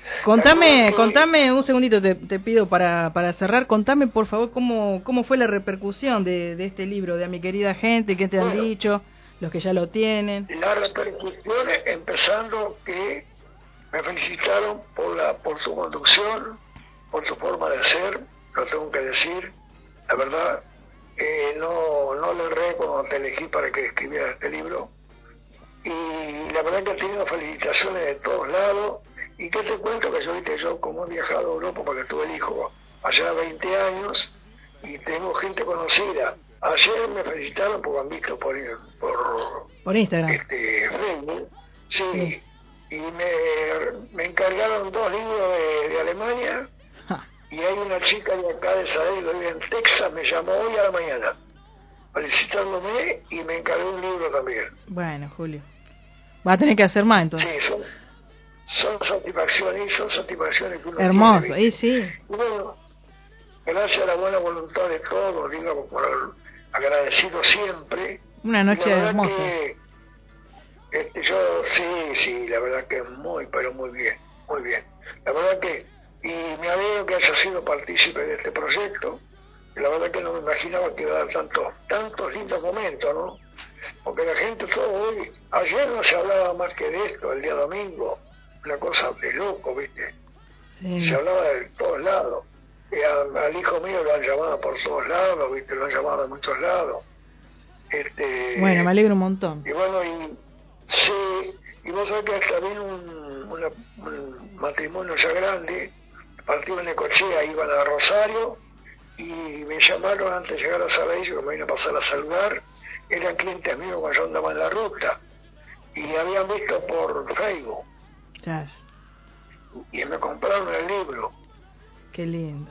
Contame un segundito, te pido para cerrar, contame por favor cómo fue la repercusión de este libro, de A mi querida gente, qué te han dicho, los que ya lo tienen. La repercusión, empezando que me felicitaron por su conducción, por su forma de ser, lo tengo que decir, la verdad, no le erré cuando te elegí para que escribiera este libro, y la verdad que he tenido felicitaciones de todos lados. Y qué te cuento, que yo como he viajado a Europa porque tuve el hijo allá 20 años y tengo gente conocida. Ayer me felicitaron porque han visto por Instagram. Facebook, sí. Y me encargaron 2 libros de Alemania. Y hay una chica de acá de Saladillo, que vive en Texas, me llamó hoy a la mañana felicitándome y me encargó un libro también. Bueno, Julio, va a tener que hacer más entonces. Sí, son satisfacciones que uno hermoso, tiene. y sí. Y bueno, gracias a la buena voluntad de todos, digamos, por agradecido siempre. Una noche hermosa. Yo sí, la verdad que pero muy bien. La verdad que, y me alegro que haya sido partícipe de este proyecto. La verdad que no me imaginaba que iba a dar tantos lindos momentos, ¿no? Porque la gente ayer no se hablaba más que de esto, el día domingo, una cosa de loco, ¿viste? Sí. Se hablaba de todos lados. Y al hijo mío lo han llamado por todos lados, ¿viste? Lo han llamado de muchos lados. Bueno, me alegro un montón. Y bueno, y vos sabés que hasta vino un matrimonio ya grande, partido en Necochea, iban a Rosario, y me llamaron antes de llegar a Saladillo, que me vino a pasar a saludar. Eran clientes míos cuando yo andaba en la ruta, y habían visto por Facebook. Claro. Y me compraron el libro. Qué lindo.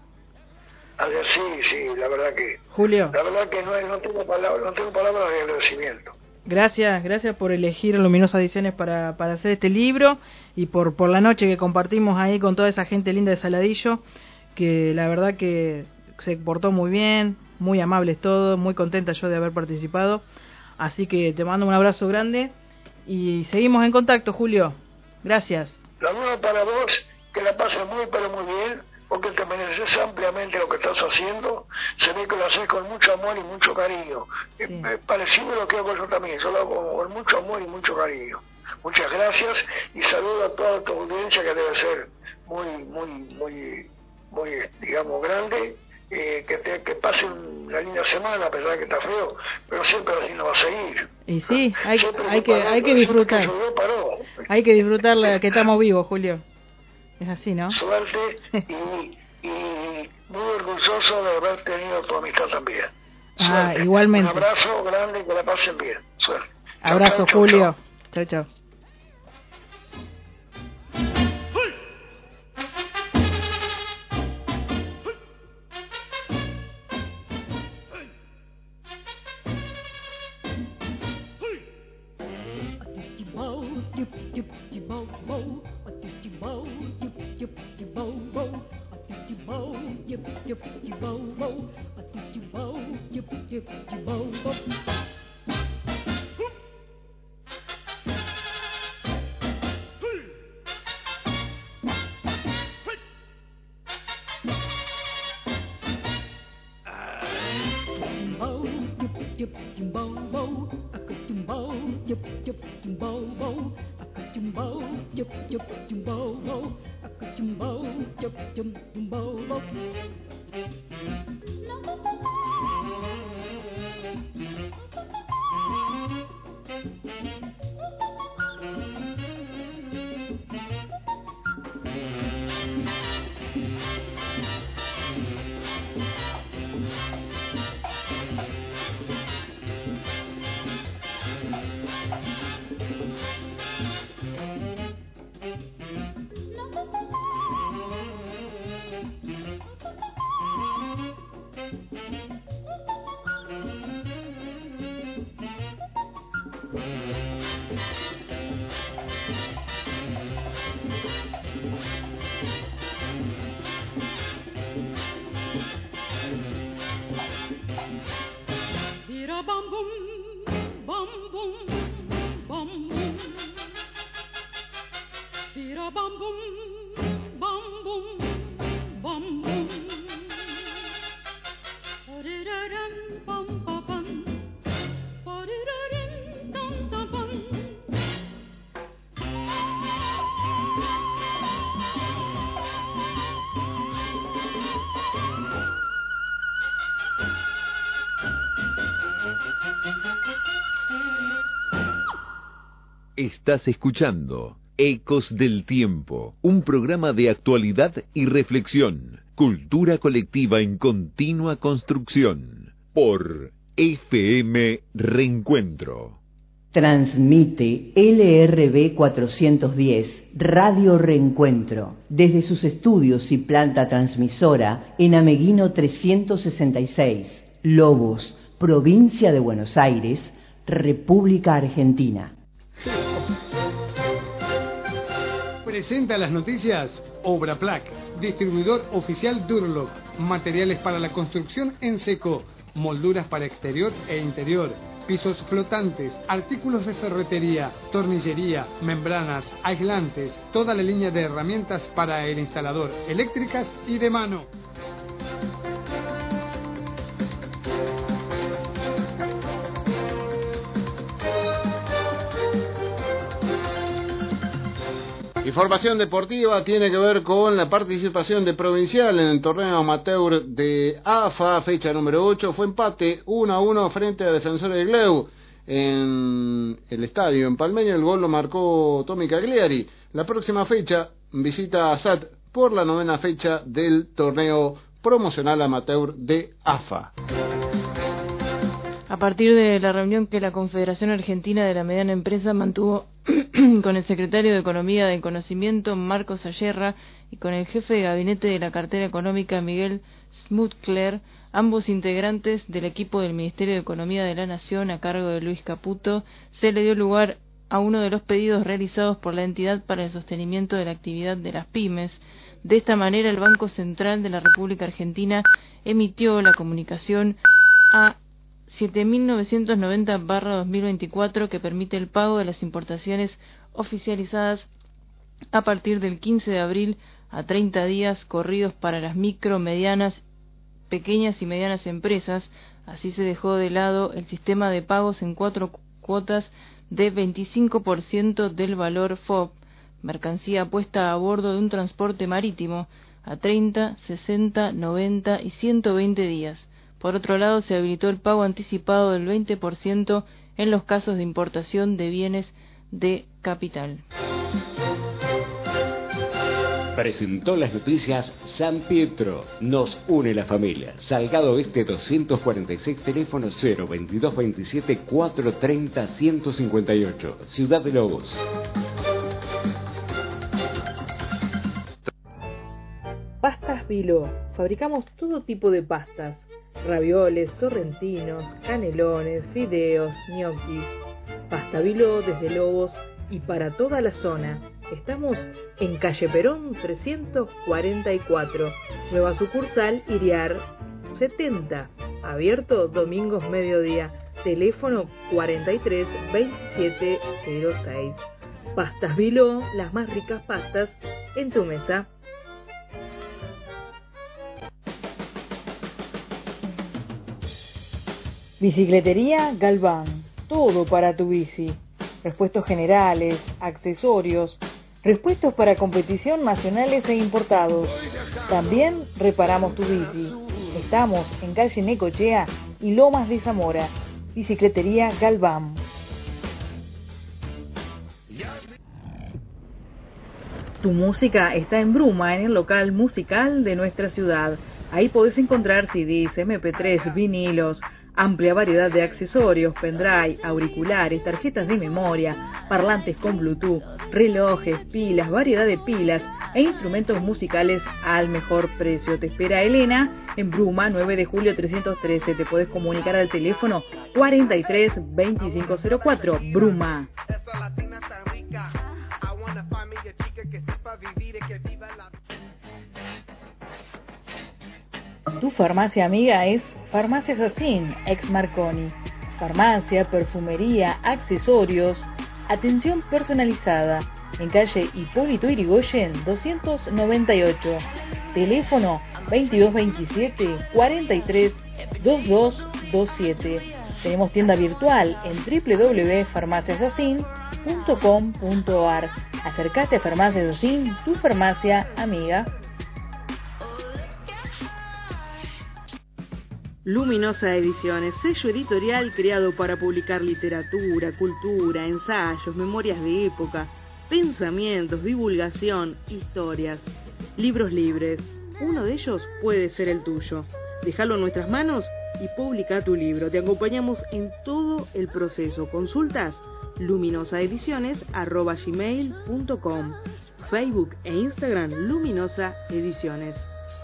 Sí, la verdad que... Julio. La verdad que no tengo palabras de agradecimiento. Gracias por elegir Luminosas Ediciones para hacer este libro, y por la noche que compartimos ahí con toda esa gente linda de Saladillo, que la verdad que se portó muy bien, muy amables todos, muy contenta yo de haber participado. Así que te mando un abrazo grande y seguimos en contacto, Julio. Gracias. Lo mismo para vos, que la pases muy pero muy bien, porque te mereces ampliamente lo que estás haciendo. Se ve que lo haces con mucho amor y mucho cariño. Sí. Parecido a lo que hago yo también, yo lo hago con mucho amor y mucho cariño. Muchas gracias y saludo a toda tu audiencia, que debe ser muy digamos, grande. Que pasen una linda semana, a pesar de que está feo, pero siempre así no va a seguir. Y sí, hay que disfrutar. Hay que disfrutar que estamos vivos, Julio. Es así, ¿no? Suerte y muy orgulloso de haber tenido tu amistad también. Suerte. Igualmente. Un abrazo grande y que la pasen bien. Suerte. Abrazo, chau, Julio. Chao. Estás escuchando Ecos del Tiempo, un programa de actualidad y reflexión, cultura colectiva en continua construcción, por FM Reencuentro. Transmite LRB 410, Radio Reencuentro, desde sus estudios y planta transmisora en Ameguino 366, Lobos, provincia de Buenos Aires, República Argentina. Presenta las noticias Obraplac, distribuidor oficial Durlock, materiales para la construcción en seco, molduras para exterior e interior, pisos flotantes, artículos de ferretería, tornillería, membranas, aislantes, toda la línea de herramientas para el instalador, eléctricas y de mano. Información deportiva tiene que ver con la participación de Provincial en el torneo amateur de AFA, fecha número 8, fue empate 1-1 frente a Defensores de Gleu en el estadio en Palmeño. El gol lo marcó Tommy Cagliari. La próxima fecha visita a SAT por la 9ª fecha del torneo promocional amateur de AFA. A partir de la reunión que la Confederación Argentina de la Mediana Empresa mantuvo con el secretario de Economía del Conocimiento, Marcos Ayerra, y con el jefe de gabinete de la cartera económica, Miguel Smutkler, ambos integrantes del equipo del Ministerio de Economía de la Nación a cargo de Luis Caputo, se le dio lugar a uno de los pedidos realizados por la entidad para el sostenimiento de la actividad de las pymes. De esta manera, el Banco Central de la República Argentina emitió la comunicación a 7.990/2024 que permite el pago de las importaciones oficializadas a partir del 15 de abril a 30 días corridos para las micro, medianas, pequeñas y medianas empresas. Así se dejó de lado el sistema de pagos en 4 cuotas de 25% del valor FOB, mercancía puesta a bordo de un transporte marítimo, a 30, 60, 90 y 120 días. Por otro lado, se habilitó el pago anticipado del 20% en los casos de importación de bienes de capital. Presentó las noticias San Pietro. Nos une la familia. Salgado Este 246, teléfono 02227 430 158. Ciudad de Lobos. Pastas Viló. Fabricamos todo tipo de pastas. Ravioles, sorrentinos, canelones, fideos, ñoquis. Pasta Viló desde Lobos y para toda la zona. Estamos en calle Perón 344, nueva sucursal Iriar 70, abierto domingos mediodía, teléfono 43 27 06. Pastas Viló, las más ricas pastas en tu mesa. Bicicletería Galván, todo para tu bici. Repuestos generales, accesorios, repuestos para competición nacionales e importados. También reparamos tu bici. Estamos en calle Necochea y Lomas de Zamora. Bicicletería Galván. Tu música está en Bruma, en el local musical de nuestra ciudad. Ahí podés encontrar CDs, MP3, vinilos, amplia variedad de accesorios, pendrive, auriculares, tarjetas de memoria, parlantes con Bluetooth, relojes, pilas, variedad de pilas e instrumentos musicales al mejor precio. Te espera Elena en Bruma, 9 de julio 313. Te podés comunicar al teléfono 43 2504. Bruma. Tu farmacia amiga es Farmacia Sacin, ex Marconi. Farmacia, perfumería, accesorios, atención personalizada. En calle Hipólito Yrigoyen 298. Teléfono 2227 43 2227. Tenemos tienda virtual en www.farmaciasacin.com.ar. Acercate a Farmacia Sacin, tu farmacia amiga. Luminosa Ediciones, sello editorial creado para publicar literatura, cultura, ensayos, memorias de época, pensamientos, divulgación, historias, libros libres. Uno de ellos puede ser el tuyo. Déjalo en nuestras manos y publica tu libro. Te acompañamos en todo el proceso. Consultas luminosaediciones@gmail.com, Facebook e Instagram Luminosa Ediciones.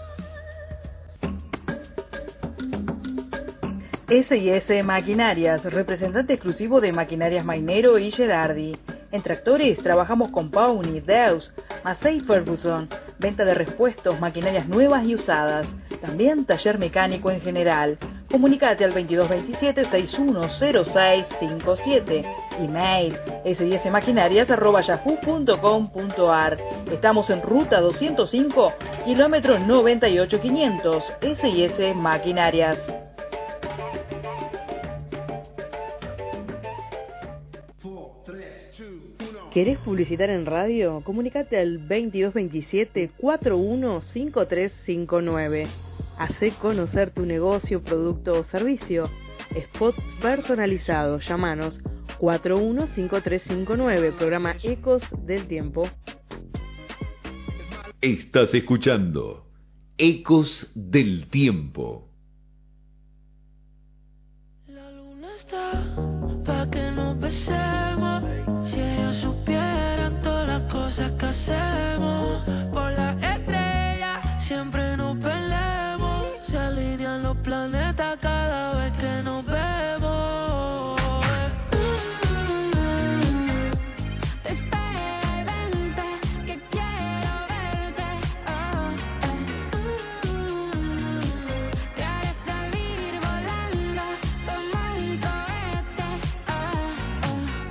S&S Maquinarias, representante exclusivo de Maquinarias Mainero y Gerardi. En tractores trabajamos con Pony, Deus, Massey Ferguson, venta de repuestos, maquinarias nuevas y usadas. También taller mecánico en general. Comunicate al 2227 610657. Email sismaquinarias@yahoo.com.ar. Estamos en ruta 205, kilómetro 98500. S&S Maquinarias. ¿Querés publicitar en radio? Comunicate al 2227 415359. Hacé conocer tu negocio, producto o servicio. Spot personalizado. Llámanos 415359. Programa Ecos del Tiempo. Estás escuchando Ecos del Tiempo. La luna está pa' que nos besemos. Si ellos supieran todas las cosas que hacemos por la estrella, siempre nos peleamos. Se alinean los planetas cada vez que nos vemos. Espera y vente, que quiero verte. Quieres salir volando, tomar el cohete.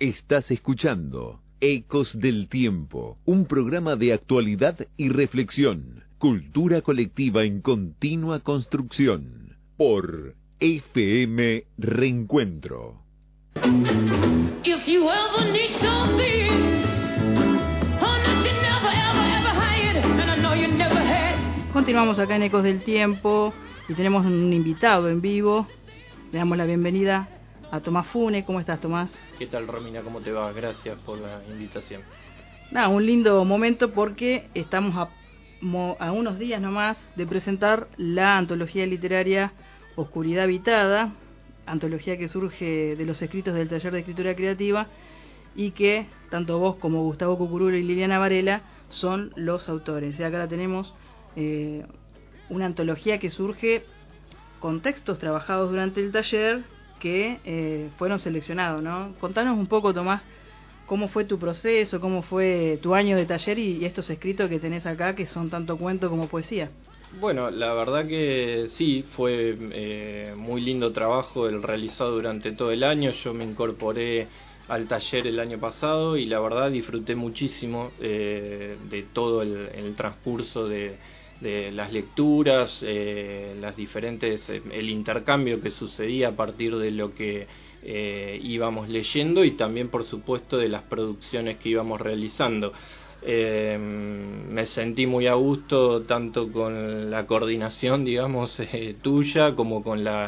Estás escuchando Ecos del Tiempo, un programa de actualidad y reflexión, cultura colectiva en continua construcción, por FM Reencuentro. If you ever need something, oh, no, you never, ever, ever had it, and I know you never had. Continuamos acá en Ecos del Tiempo y tenemos un invitado en vivo. Le damos la bienvenida a Tomás Fune. ¿Cómo estás, Tomás? ¿Qué tal, Romina? ¿Cómo te va? Gracias por la invitación. Nada, un lindo momento porque estamos a unos días nomás de presentar la antología literaria Oscuridad Habitada, antología que surge de los escritos del Taller de Escritura Creativa y que tanto vos como Gustavo Cucurullo y Liliana Varela son los autores. Y acá la tenemos, una antología que surge con textos trabajados durante el taller que fueron seleccionados, ¿no? Contanos un poco, Tomás, cómo fue tu proceso, cómo fue tu año de taller y estos escritos que tenés acá, que son tanto cuento como poesía. Bueno, la verdad que sí, fue muy lindo trabajo el realizado durante todo el año. Yo me incorporé al taller el año pasado y la verdad disfruté muchísimo de todo el transcurso de las lecturas, las diferentes, el intercambio que sucedía a partir de lo que íbamos leyendo y también, por supuesto, de las producciones que íbamos realizando. Me sentí muy a gusto tanto con la coordinación, digamos, tuya, como con la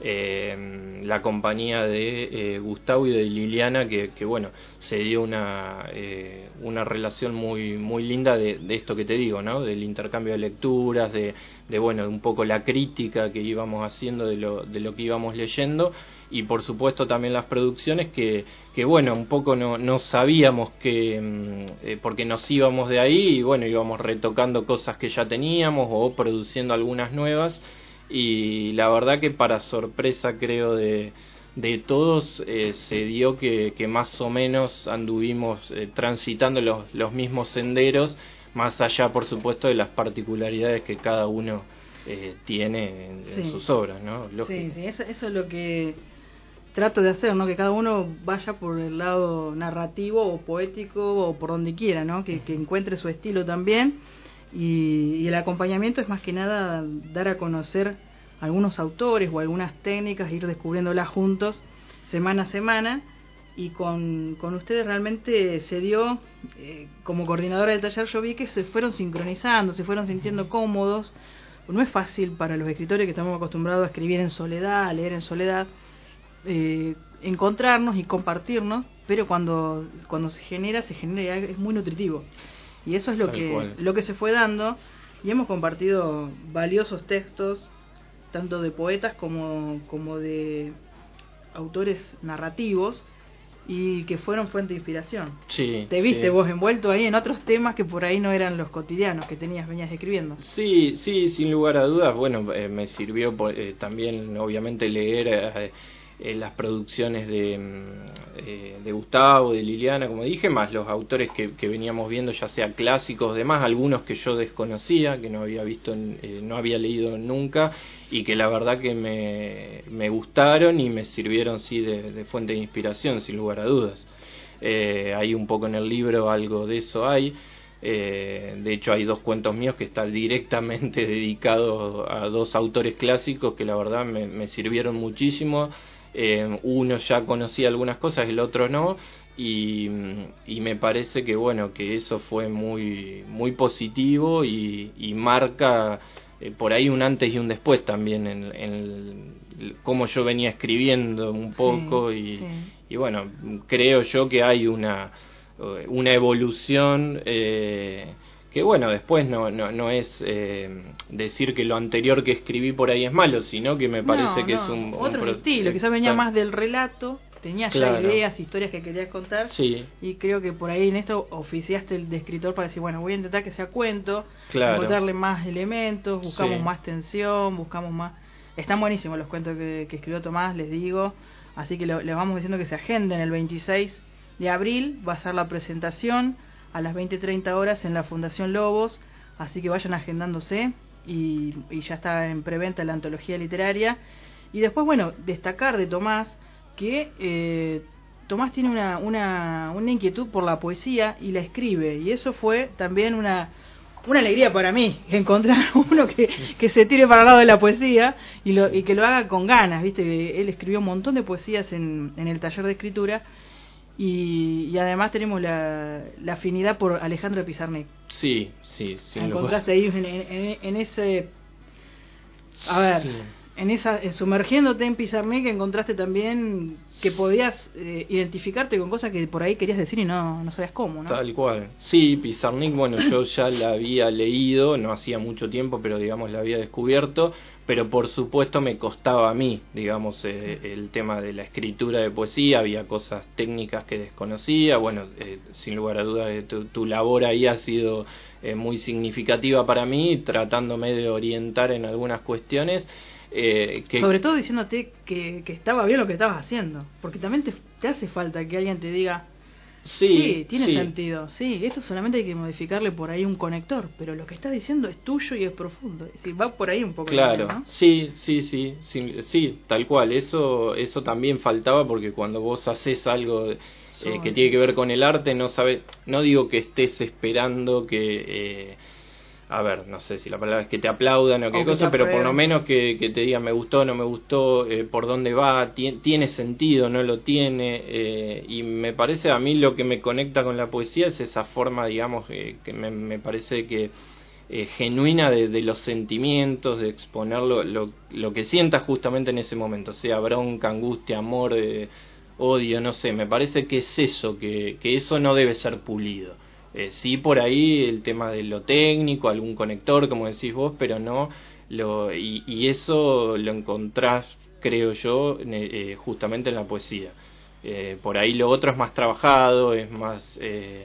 compañía de Gustavo y de Liliana, que bueno, se dio una relación muy linda de esto que te digo, ¿no? Del intercambio de lecturas, de bueno, un poco la crítica que íbamos haciendo de lo que íbamos leyendo, y por supuesto también las producciones que bueno, un poco no sabíamos que porque nos íbamos de ahí y bueno, íbamos retocando cosas que ya teníamos o produciendo algunas nuevas. Y la verdad que para sorpresa creo de todos se dio que más o menos anduvimos transitando los mismos senderos, más allá por supuesto de las particularidades que cada uno tiene en sus obras, ¿no? Lógico. Sí, eso es lo que trato de hacer, ¿no? Que cada uno vaya por el lado narrativo o poético o por donde quiera, ¿no? Que encuentre su estilo también. Y el acompañamiento es más que nada dar a conocer algunos autores o algunas técnicas, ir descubriéndolas juntos semana a semana, y con ustedes realmente se dio, como coordinadora del taller yo vi que se fueron sincronizando, se fueron sintiendo cómodos. No es fácil para los escritores que estamos acostumbrados a escribir en soledad, a leer en soledad, encontrarnos y compartirnos, pero cuando se genera, es muy nutritivo. Y eso es lo que se fue dando, y hemos compartido valiosos textos, tanto de poetas como de autores narrativos, y que fueron fuente de inspiración. Sí, te viste vos envuelto ahí en otros temas que por ahí no eran los cotidianos que venías escribiendo. Sí, sin lugar a dudas. Bueno, me sirvió también obviamente leer las producciones de Gustavo, de Liliana, como dije, más los autores que veníamos viendo, ya sea clásicos, demás, algunos que yo desconocía, que no había visto, no había leído nunca, y que la verdad que me gustaron y me sirvieron, sí, de fuente de inspiración, sin lugar a dudas. Hay un poco en el libro algo de eso hay. De hecho hay 2 cuentos míos que están directamente dedicados a 2 autores clásicos que la verdad me sirvieron muchísimo. Uno ya conocía algunas cosas, el otro no, y me parece que bueno, que eso fue muy positivo y marca por ahí un antes y un después también en cómo yo venía escribiendo un poco. Sí. Y bueno, creo yo que hay una evolución que bueno, después no es decir que lo anterior que escribí por ahí es malo, sino que me parece que es un otro estilo, quizás venía más del relato, tenías ya ideas, historias que querías contar, sí. Y creo que por ahí en esto oficiaste el de escritor para decir, bueno, voy a intentar que sea cuento, encontrarle más elementos, buscamos más tensión, buscamos más. Están buenísimos los cuentos que escribió Tomás, les digo, así que les vamos diciendo que se agenden el 26 de abril, va a ser la presentación a las 20:30 horas en la Fundación Lobos, así que vayan agendándose y ya está en preventa la antología literaria. Y después, bueno, destacar de Tomás que Tomás tiene una inquietud por la poesía y la escribe, y eso fue también una alegría para mí, encontrar uno que se tire para el lado de la poesía y que lo haga con ganas, ¿viste? Él escribió un montón de poesías en el taller de escritura, y además tenemos la afinidad por Alejandro Pizarnik. Sí, encontraste ahí en ese... A ver... Sí. Sumergiéndote en Pizarnik, encontraste también que podías identificarte con cosas que por ahí querías decir y no sabías cómo, ¿no? Tal cual. Sí, Pizarnik, bueno, yo ya la había leído, no hacía mucho tiempo, pero digamos la había descubierto, pero por supuesto me costaba a mí, digamos, el tema de la escritura de poesía, había cosas técnicas que desconocía, bueno, sin lugar a dudas tu labor ahí ha sido muy significativa para mí, tratándome de orientar en algunas cuestiones. Sobre todo diciéndote que estaba bien lo que estabas haciendo, porque también te hace falta que alguien te diga sí, tiene sentido, sí, esto solamente hay que modificarle por ahí un conector, pero lo que estás diciendo es tuyo y es profundo, es decir, va por ahí un poco. Claro, ¿no? sí, tal cual, eso también faltaba, porque cuando vos haces algo que tiene que ver con el arte, no digo que estés esperando que a ver, no sé si la palabra es que te aplaudan o qué cosa, pero por lo menos que te digan me gustó, no me gustó, por dónde va, tiene sentido, no lo tiene, y me parece, a mí lo que me conecta con la poesía es esa forma, digamos, que me parece que genuina de los sentimientos, de exponer lo que sientas justamente en ese momento, sea bronca, angustia, amor, odio, no sé, me parece que es eso, que eso no debe ser pulido. Sí, por ahí el tema de lo técnico, algún conector, como decís vos, pero no y eso lo encontrás, creo yo, justamente en la poesía. Por ahí lo otro es más trabajado, es más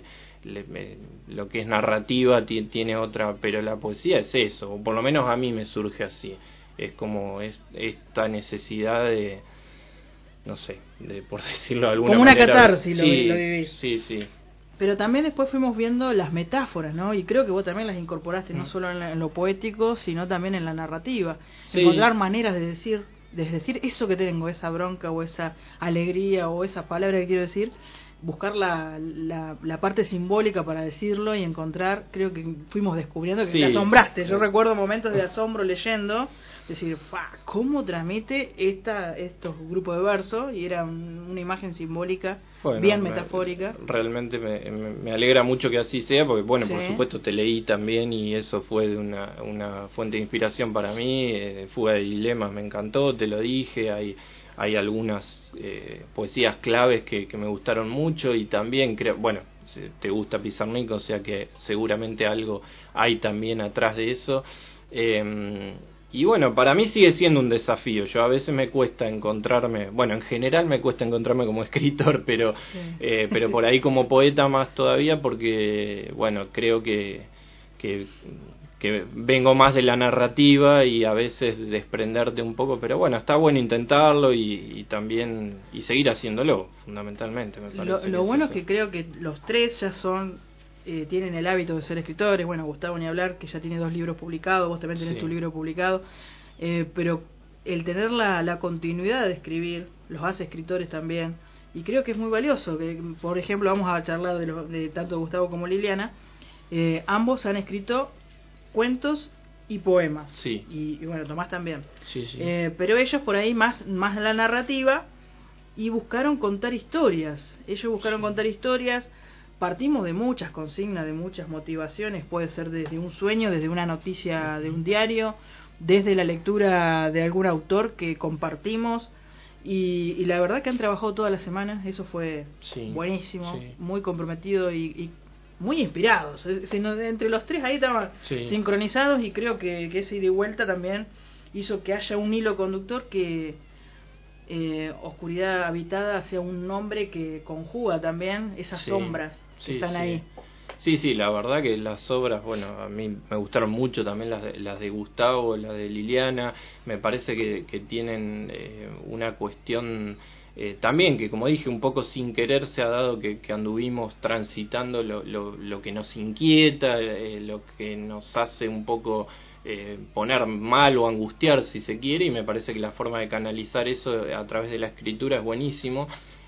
lo que es narrativa tiene otra, pero la poesía es eso, o por lo menos a mí me surge así. Es como esta necesidad de, no sé, por decirlo de alguna manera. Como una catarsis, sí, lo vivís. Sí. Pero también después fuimos viendo las metáforas, ¿no? Y creo que vos también las incorporaste no solo en lo poético, sino también en la narrativa. Sí. Encontrar maneras de decir eso que tengo, esa bronca o esa alegría o esa palabra que quiero decir, buscar la parte simbólica para decirlo y encontrar, creo que fuimos descubriendo que te asombraste. Yo recuerdo momentos de asombro leyendo, decir, ¿cómo transmite estos grupos de versos? Y era una imagen simbólica, bien metafórica. Realmente me alegra mucho que así sea, porque bueno, por supuesto te leí también y eso fue de una fuente de inspiración para mí. Fuga de Dilemas me encantó, te lo dije, hay algunas poesías claves que me gustaron mucho, y también creo, bueno, te gusta Pizarnik, o sea que seguramente algo hay también atrás de eso, y bueno, para mí sigue siendo un desafío. Yo a veces me cuesta encontrarme, bueno, en general me cuesta encontrarme como escritor, pero por ahí como poeta más todavía, porque bueno, creo que vengo más de la narrativa y a veces desprenderte un poco, pero bueno, está bueno intentarlo y también seguir haciéndolo, fundamentalmente, me parece. Lo bueno es que creo que los tres ya tienen el hábito de ser escritores. Bueno, Gustavo ni hablar, que ya tiene 2 libros publicados, vos también tenés tu libro publicado, pero el tener la continuidad de escribir los hace escritores también, y creo que es muy valioso. Que, por ejemplo, vamos a charlar de tanto Gustavo como Liliana, ambos han escrito cuentos y poemas, y bueno, Tomás también, pero ellos por ahí más la narrativa, y buscaron contar historias. Partimos de muchas consignas, de muchas motivaciones, puede ser desde un sueño, desde una noticia de un diario, desde la lectura de algún autor que compartimos, y la verdad que han trabajado toda la semana. Eso fue buenísimo, muy comprometido y muy inspirados. Entre los tres ahí estaban sincronizados, y creo que ese ida y vuelta también hizo que haya un hilo conductor, que Oscuridad Habitada sea un nombre que conjuga también esas sombras que están ahí. Sí, la verdad que las obras, bueno, a mí me gustaron mucho también las de Gustavo, las de Liliana. Me parece que tienen una cuestión también que, como dije, un poco sin querer se ha dado que anduvimos transitando lo que nos inquieta, lo que nos hace un poco poner mal o angustiar, si se quiere, y me parece que la forma de canalizar eso a través de la escritura es buenísimo.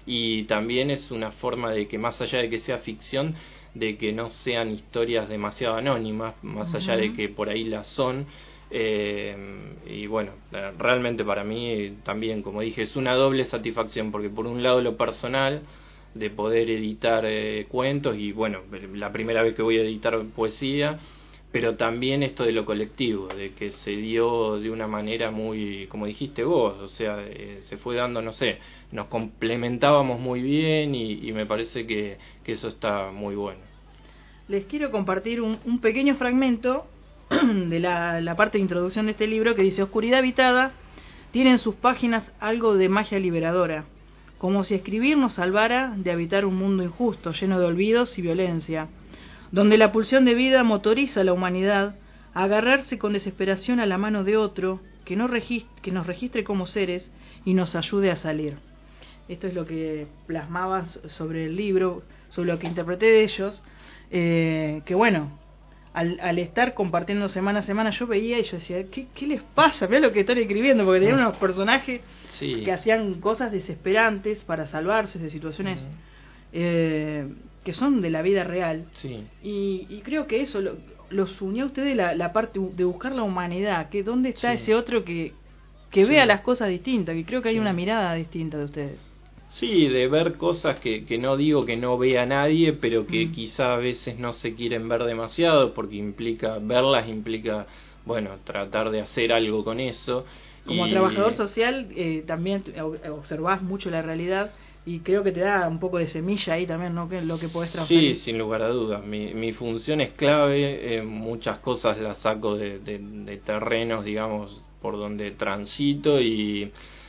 y también es una forma de que, más allá de que sea ficción, de que no sean historias demasiado anónimas, más allá de que por ahí las son. Y bueno, realmente para mí también, como dije, es una doble satisfacción, porque por un lado lo personal, de poder editar cuentos, y bueno, la primera vez que voy a editar poesía, pero también esto de lo colectivo, de que se dio de una manera muy, como dijiste vos, o sea, se fue dando, no sé, nos complementábamos muy bien, y me parece que eso está muy bueno. Les quiero compartir un pequeño fragmento de la parte de introducción de este libro, que dice: Oscuridad habitada tiene en sus páginas algo de magia liberadora, como si escribir nos salvara de habitar un mundo injusto, lleno de olvidos y violencia, donde la pulsión de vida motoriza a la humanidad a agarrarse con desesperación a la mano de otro que nos registre como seres y nos ayude a salir. Esto es lo que plasmaba sobre el libro, sobre lo que interpreté de ellos, que bueno, al estar compartiendo semana a semana, yo veía y yo decía, ¿qué les pasa? Mirá lo que están escribiendo, porque tenían unos personajes que hacían cosas desesperantes para salvarse de situaciones que son de la vida real. Y creo que eso los unió a ustedes, la parte de buscar la humanidad, que dónde está ese otro que vea las cosas distintas, que creo que hay una mirada distinta de ustedes. Sí, de ver cosas que no digo que no vea nadie, pero que quizá a veces no se quieren ver demasiado, porque verlas implica, bueno, tratar de hacer algo con eso. Como trabajador social también observás mucho la realidad, y creo que te da un poco de semilla ahí también, ¿no? Que lo que podés transferir. Sí, sin lugar a dudas. Mi función es clave, muchas cosas las saco de terrenos, digamos, por donde transito, y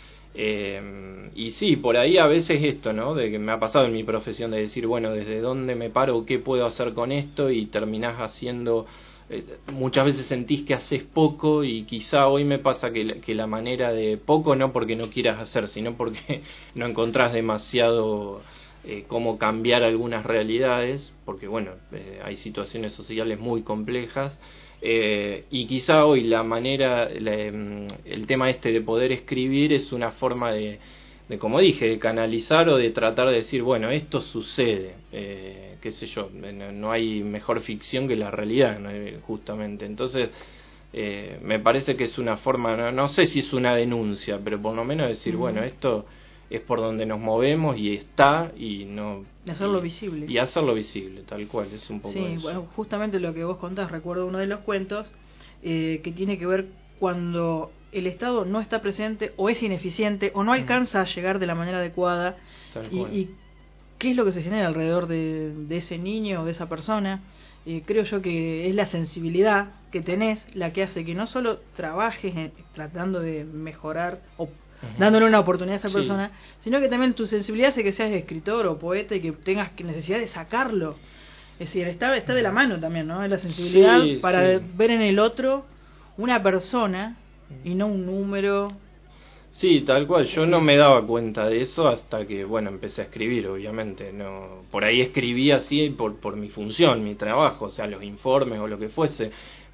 sí, por ahí a veces esto, ¿no? De que me ha pasado en mi profesión, de decir, bueno, ¿desde dónde me paro? ¿Qué puedo hacer con esto? Y terminás haciendo, muchas veces sentís que haces poco, y quizá hoy me pasa que la manera de poco, no porque no quieras hacer, sino porque no encontrás demasiado cómo cambiar algunas realidades, porque bueno, hay situaciones sociales muy complejas. Y quizá hoy la manera, el tema este de poder escribir es una forma de, como dije, de canalizar o de tratar de decir, bueno, esto sucede, qué sé yo, no hay mejor ficción que la realidad, ¿no? Justamente. Entonces, me parece que es una forma, no sé si es una denuncia, pero por lo menos decir, bueno, esto es por donde nos movemos y está, y no... hacerlo visible. Y hacerlo visible, tal cual, es un poco eso. Bueno, justamente lo que vos contás, recuerdo uno de los cuentos que tiene que ver cuando el Estado no está presente, o es ineficiente, o no alcanza a llegar de la manera adecuada, y qué es lo que se genera alrededor de ese niño o de esa persona. Creo yo que es la sensibilidad que tenés la que hace que no solo trabajes tratando de mejorar o dándole una oportunidad a esa persona, sino que también tu sensibilidad hace que seas escritor o poeta y que tengas necesidad de sacarlo. Es decir, está de la mano también, ¿no? Es la sensibilidad para ver en el otro una persona y no un número. Sí, tal cual. Yo no me daba cuenta de eso hasta que, bueno, empecé a escribir, obviamente. No, por ahí escribía así por mi función, mi trabajo, o sea, los informes o lo que fuese,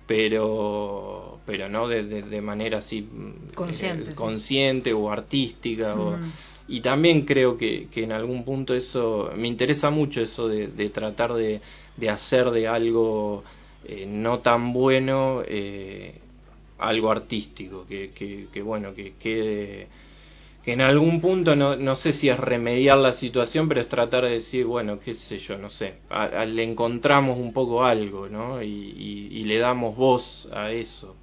pero no de manera así consciente o artística. Y también creo que en algún punto eso me interesa mucho, eso de tratar de hacer de algo no tan bueno algo artístico, que bueno, que quede, que en algún punto no sé si es remediar la situación, pero es tratar de decir, bueno, qué sé yo, no sé, le encontramos un poco algo, ¿no? Y le damos voz a eso.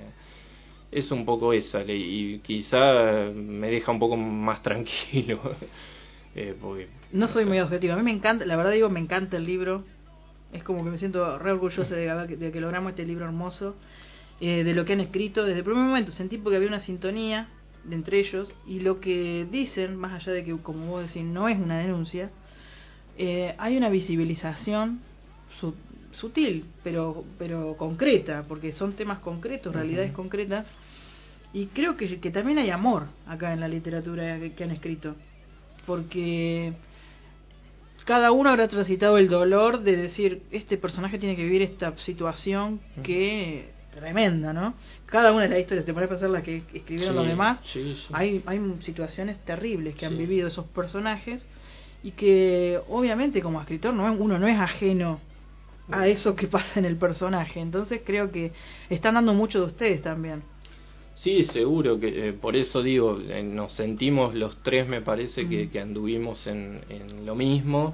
Es un poco esa, y quizá me deja un poco más tranquilo. Porque, no soy muy objetivo, a mí me encanta, la verdad digo, me encanta el libro, es como que me siento re orgulloso de que logramos este libro hermoso, de lo que han escrito. Desde el primer momento sentí porque había una sintonía entre ellos, y lo que dicen, más allá de que, como vos decís, no es una denuncia, hay una visibilización sutil, pero concreta, porque son temas concretos, realidades concretas, y creo que también hay amor acá en la literatura que han escrito, porque cada uno habrá transitado el dolor de decir, este personaje tiene que vivir esta situación que tremenda, ¿no? Cada una de las historias, te pones a pensar las que escribieron los demás, sí. Hay situaciones terribles que han vivido esos personajes y que obviamente como escritor uno no es ajeno a eso que pasa en el personaje, entonces creo que están dando mucho de ustedes también. Sí, seguro, que por eso digo, nos sentimos los tres, me parece que anduvimos en lo mismo.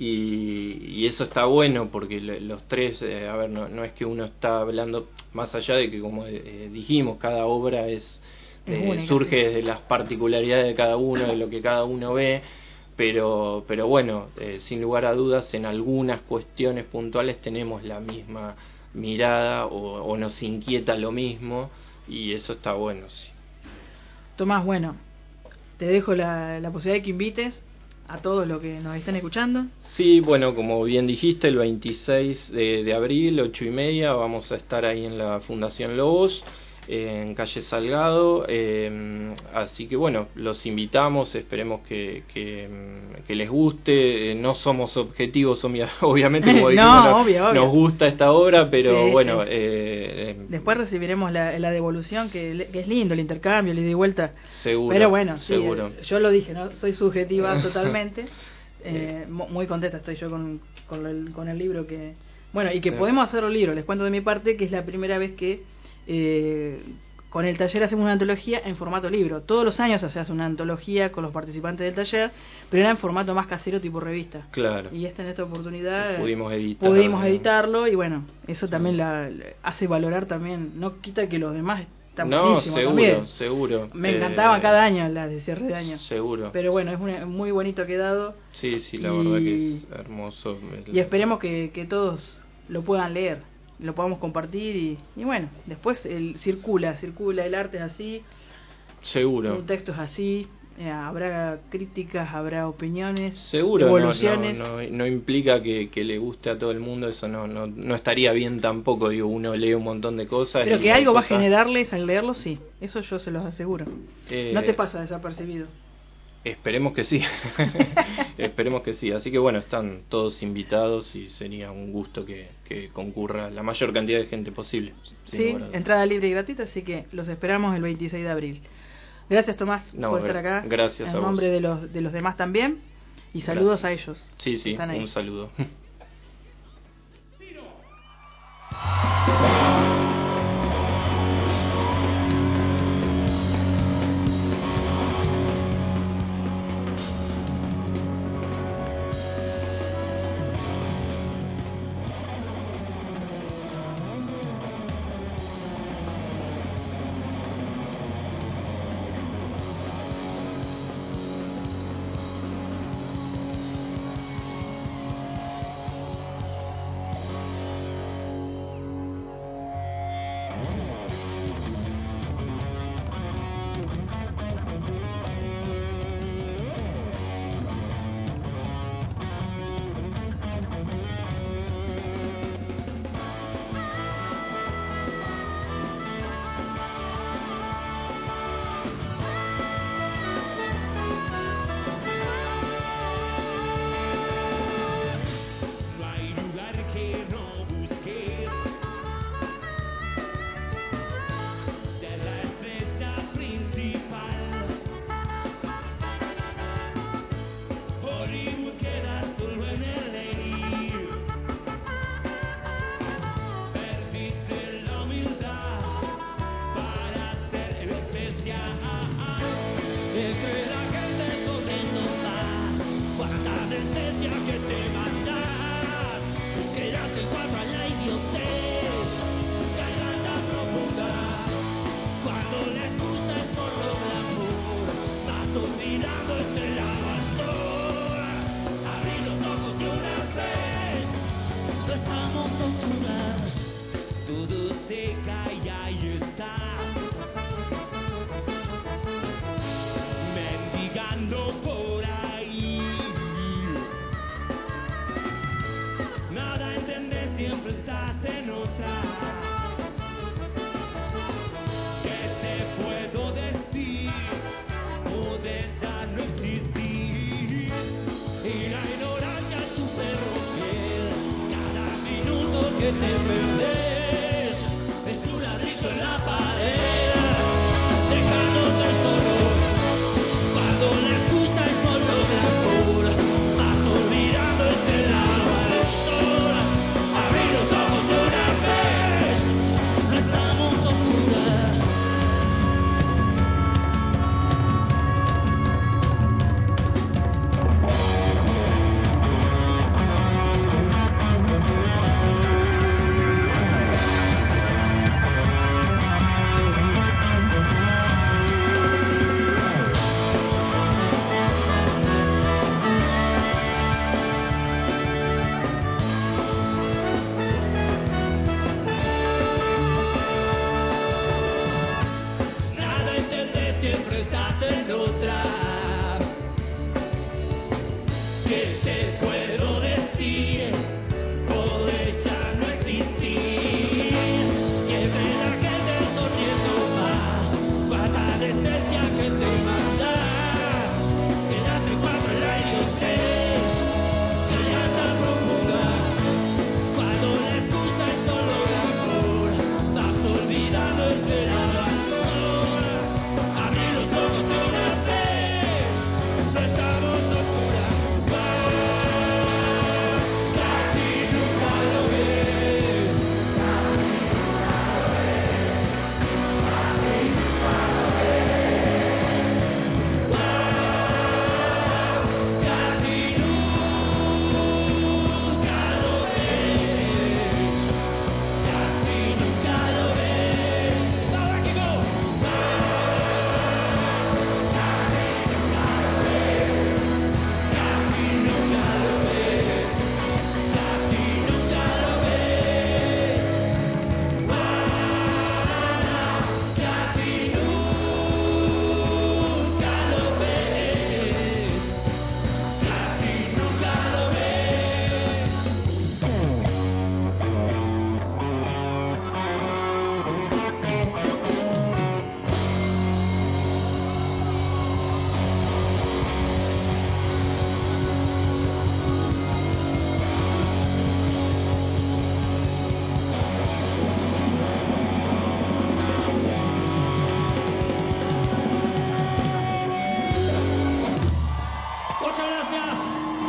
Y eso está bueno porque los tres, a ver, no es que uno está hablando, más allá de que como dijimos, cada obra surge desde las particularidades de cada uno, de lo que cada uno ve, pero bueno, sin lugar a dudas, en algunas cuestiones puntuales tenemos la misma mirada o nos inquieta lo mismo, y eso está bueno, sí. Tomás, bueno, te dejo la posibilidad de que invites a todos los que nos están escuchando. Sí, bueno, como bien dijiste, el 26 de abril, 8:30, vamos a estar ahí en la Fundación Lobos, en calle Salgado, así que bueno, los invitamos, esperemos que les guste. No somos objetivos, obviamente, como dijimos, obvio. Nos gusta esta obra, pero sí, bueno. Sí. Después recibiremos la devolución, que es lindo el intercambio, el ida y vuelta. Seguro. Pero bueno, seguro. Yo lo dije, ¿no? Soy subjetiva totalmente. Muy contenta estoy yo con el libro que... Bueno, y que podemos hacerlo libro. Les cuento de mi parte que es la primera vez que con el taller hacemos una antología en formato libro. Todos los años se hace una antología con los participantes del taller, pero era en formato más casero, tipo revista. Claro. Y en esta oportunidad pudimos editarlo, y bueno, eso también la hace valorar también. No quita que los demás están buenísimos también. Seguro. Me encantaban cada año las de cierre de año. Seguro. Pero bueno, es muy bonito quedado. Sí, la verdad que es hermoso. Y esperemos que todos lo puedan leer, lo podamos compartir y bueno, después circula el arte es así, seguro, un texto es así, habrá críticas, habrá opiniones, seguro, evoluciones. No implica que le guste a todo el mundo, eso no estaría bien tampoco, digo, uno lee un montón de cosas, pero que algo va a generarles al leerlo, sí, eso yo se los aseguro. No te pasa desapercibido. Esperemos que sí. Esperemos que sí. Así que bueno, están todos invitados y sería un gusto que concurra la mayor cantidad de gente posible. Sí, entrada libre y gratuita, así que los esperamos el 26 de abril. Gracias, Tomás, por estar acá. Gracias en nombre de los demás también. Y saludos a ellos. Sí, un saludo. Que te perdés es una siempre estás en otra. ¿Qué te puedo decir? Podés ya no existir. Siempre la gente sonriendo más, baja de esencia que te manda. Quédate cuando el aire estés, que ya está profunda. Cuando la excusa es solo de amor, estás olvidando esperar. Abrí los ojos de una vez, no estamos oscuras. Casi nunca lo ves. Casi nunca lo ves. Casi nunca lo ves. Ahora que go. Casi nunca lo ves. Casi nunca lo ves. Casi nunca lo ves. Casi nunca lo Muchas gracias.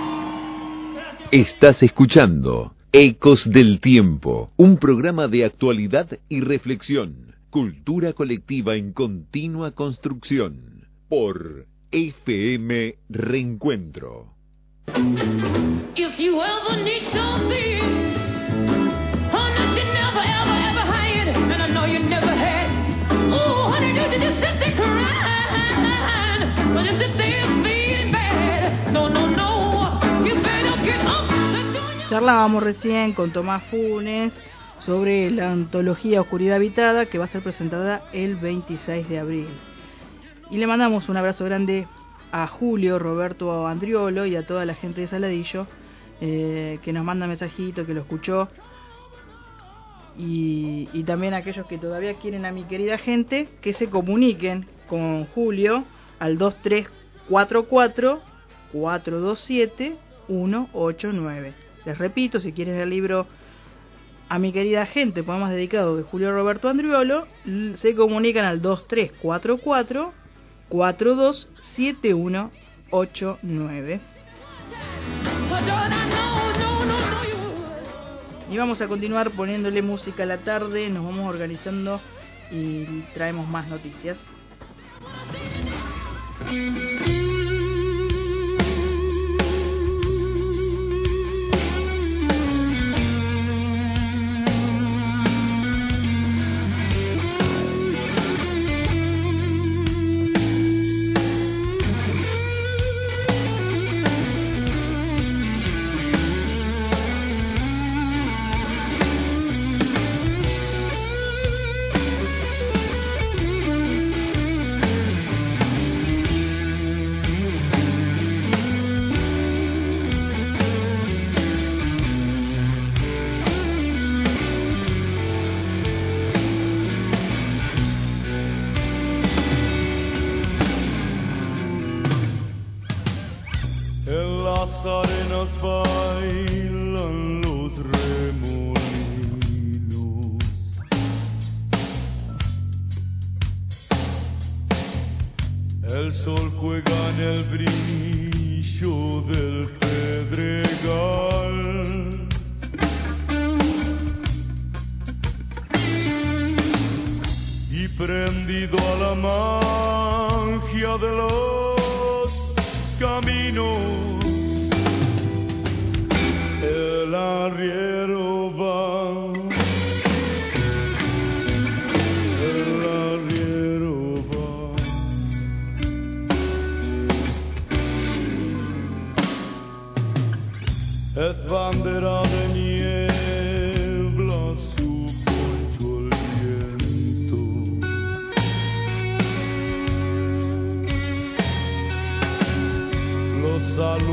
Estás escuchando Ecos del Tiempo, un programa de actualidad y reflexión, cultura colectiva en continua construcción, por FM Reencuentro. If you ever need something, honey, you never, ever, ever had, and I know you never had. Ooh, honey, you just sit there crying, but you sit there feeling bad. No, no, no, you better get up. Charlábamos recién con Tomás Funes sobre la antología Oscuridad Habitada, que va a ser presentada el 26 de abril. Y le mandamos un abrazo grande a Julio Roberto Andriolo y a toda la gente de Saladillo, que nos manda mensajito, que lo escuchó, y también a aquellos que todavía quieren a mi querida gente, que se comuniquen con Julio al 2344-427-189. Les repito, si quieren el libro A mi querida gente, poemas dedicados de Julio Roberto Andriolo, se comunican al 2344-427189. Y vamos a continuar poniéndole música a la tarde, nos vamos organizando y traemos más noticias. En las arenas bailan los remolinos. El sol juega en el brillo del pedregal. Y prendido a la magia de los caminos, el arriero va, el arriero va. Es bandera de niebla, su poncho el viento.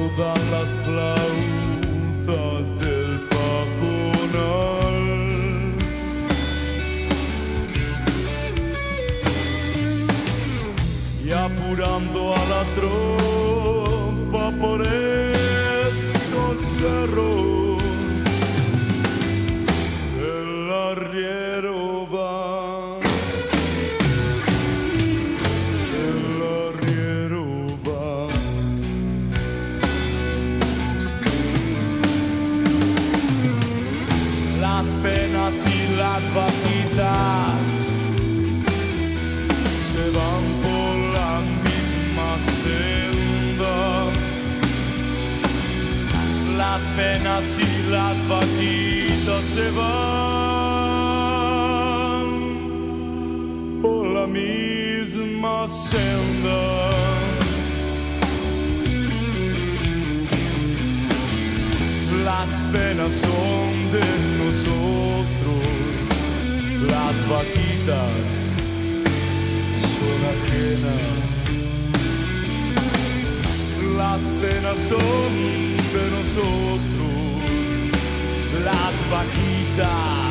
dan las flautas del pajonal. Y apurando a la tropa por esos cerros, el arriero va, el arriero va. Las penas y las vaquitas se van por la misma senda. Las penas y las vaquitas se van por la misma senda. Las penas son de nosotros, las vaquitas son ajenas. Las penas son de nosotros, las vaquitas.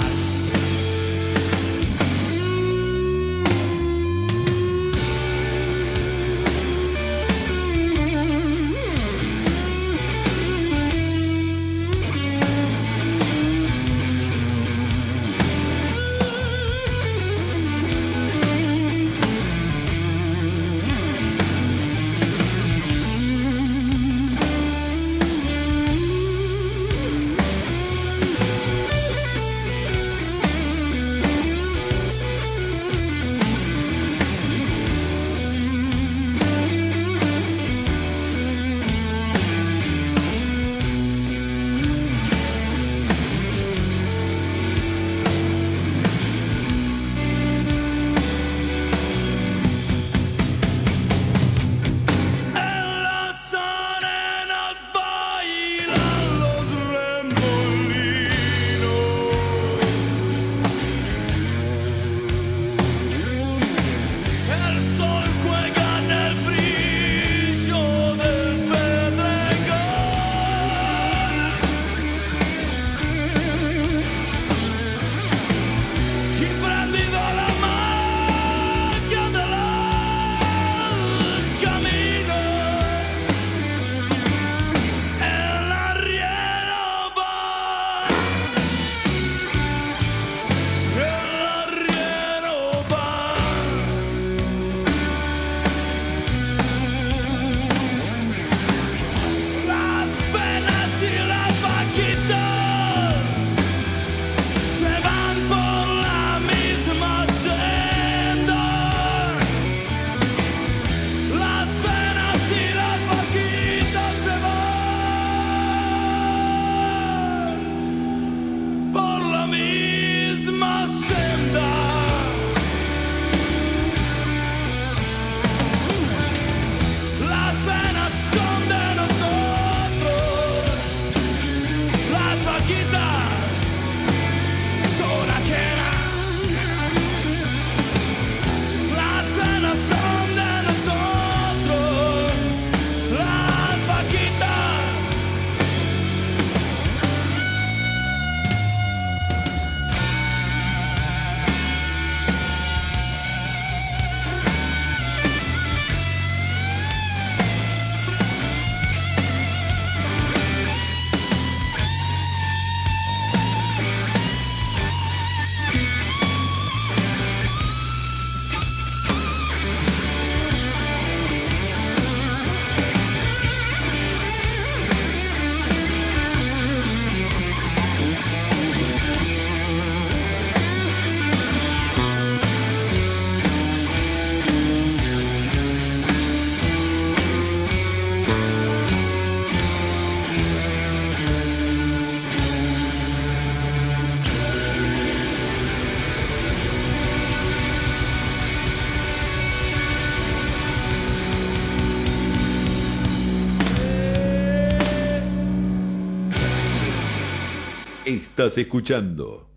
Estás escuchando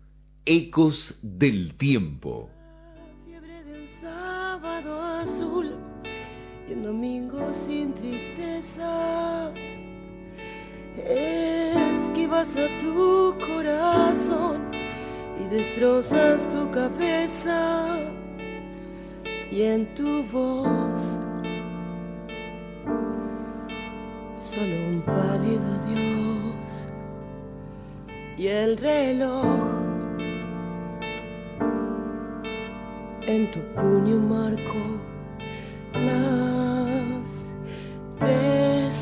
Ecos del Tiempo. Fiebre de un sábado azul y un domingo sin tristeza. Esquivas a tu corazón y destrozas tu cabeza, y en tu voz solo un pálido adiós, y el reloj en tu puño marcó las 3.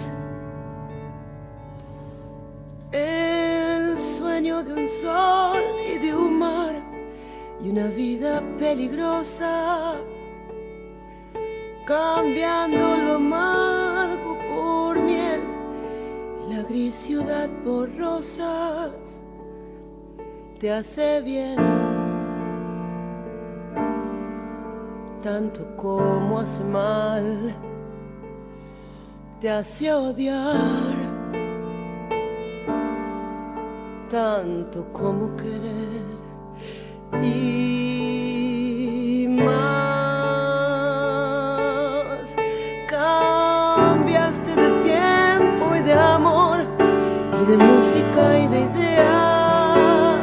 El sueño de un sol y de un mar y una vida peligrosa, cambiando lo amargo por miel y la gris ciudad por rosas, te hace bien tanto como hace mal, te hace odiar tanto como querer y más. Cambiaste de tiempo y de amor y de música y de ideas.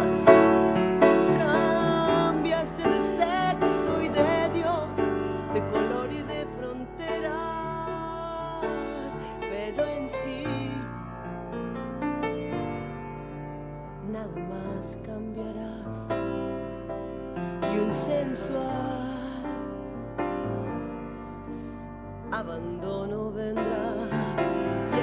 Cambiaste de sexo y de Dios, de color y de fronteras, pero en sí nada más cambiarás, y un sensual abandono vendrá, y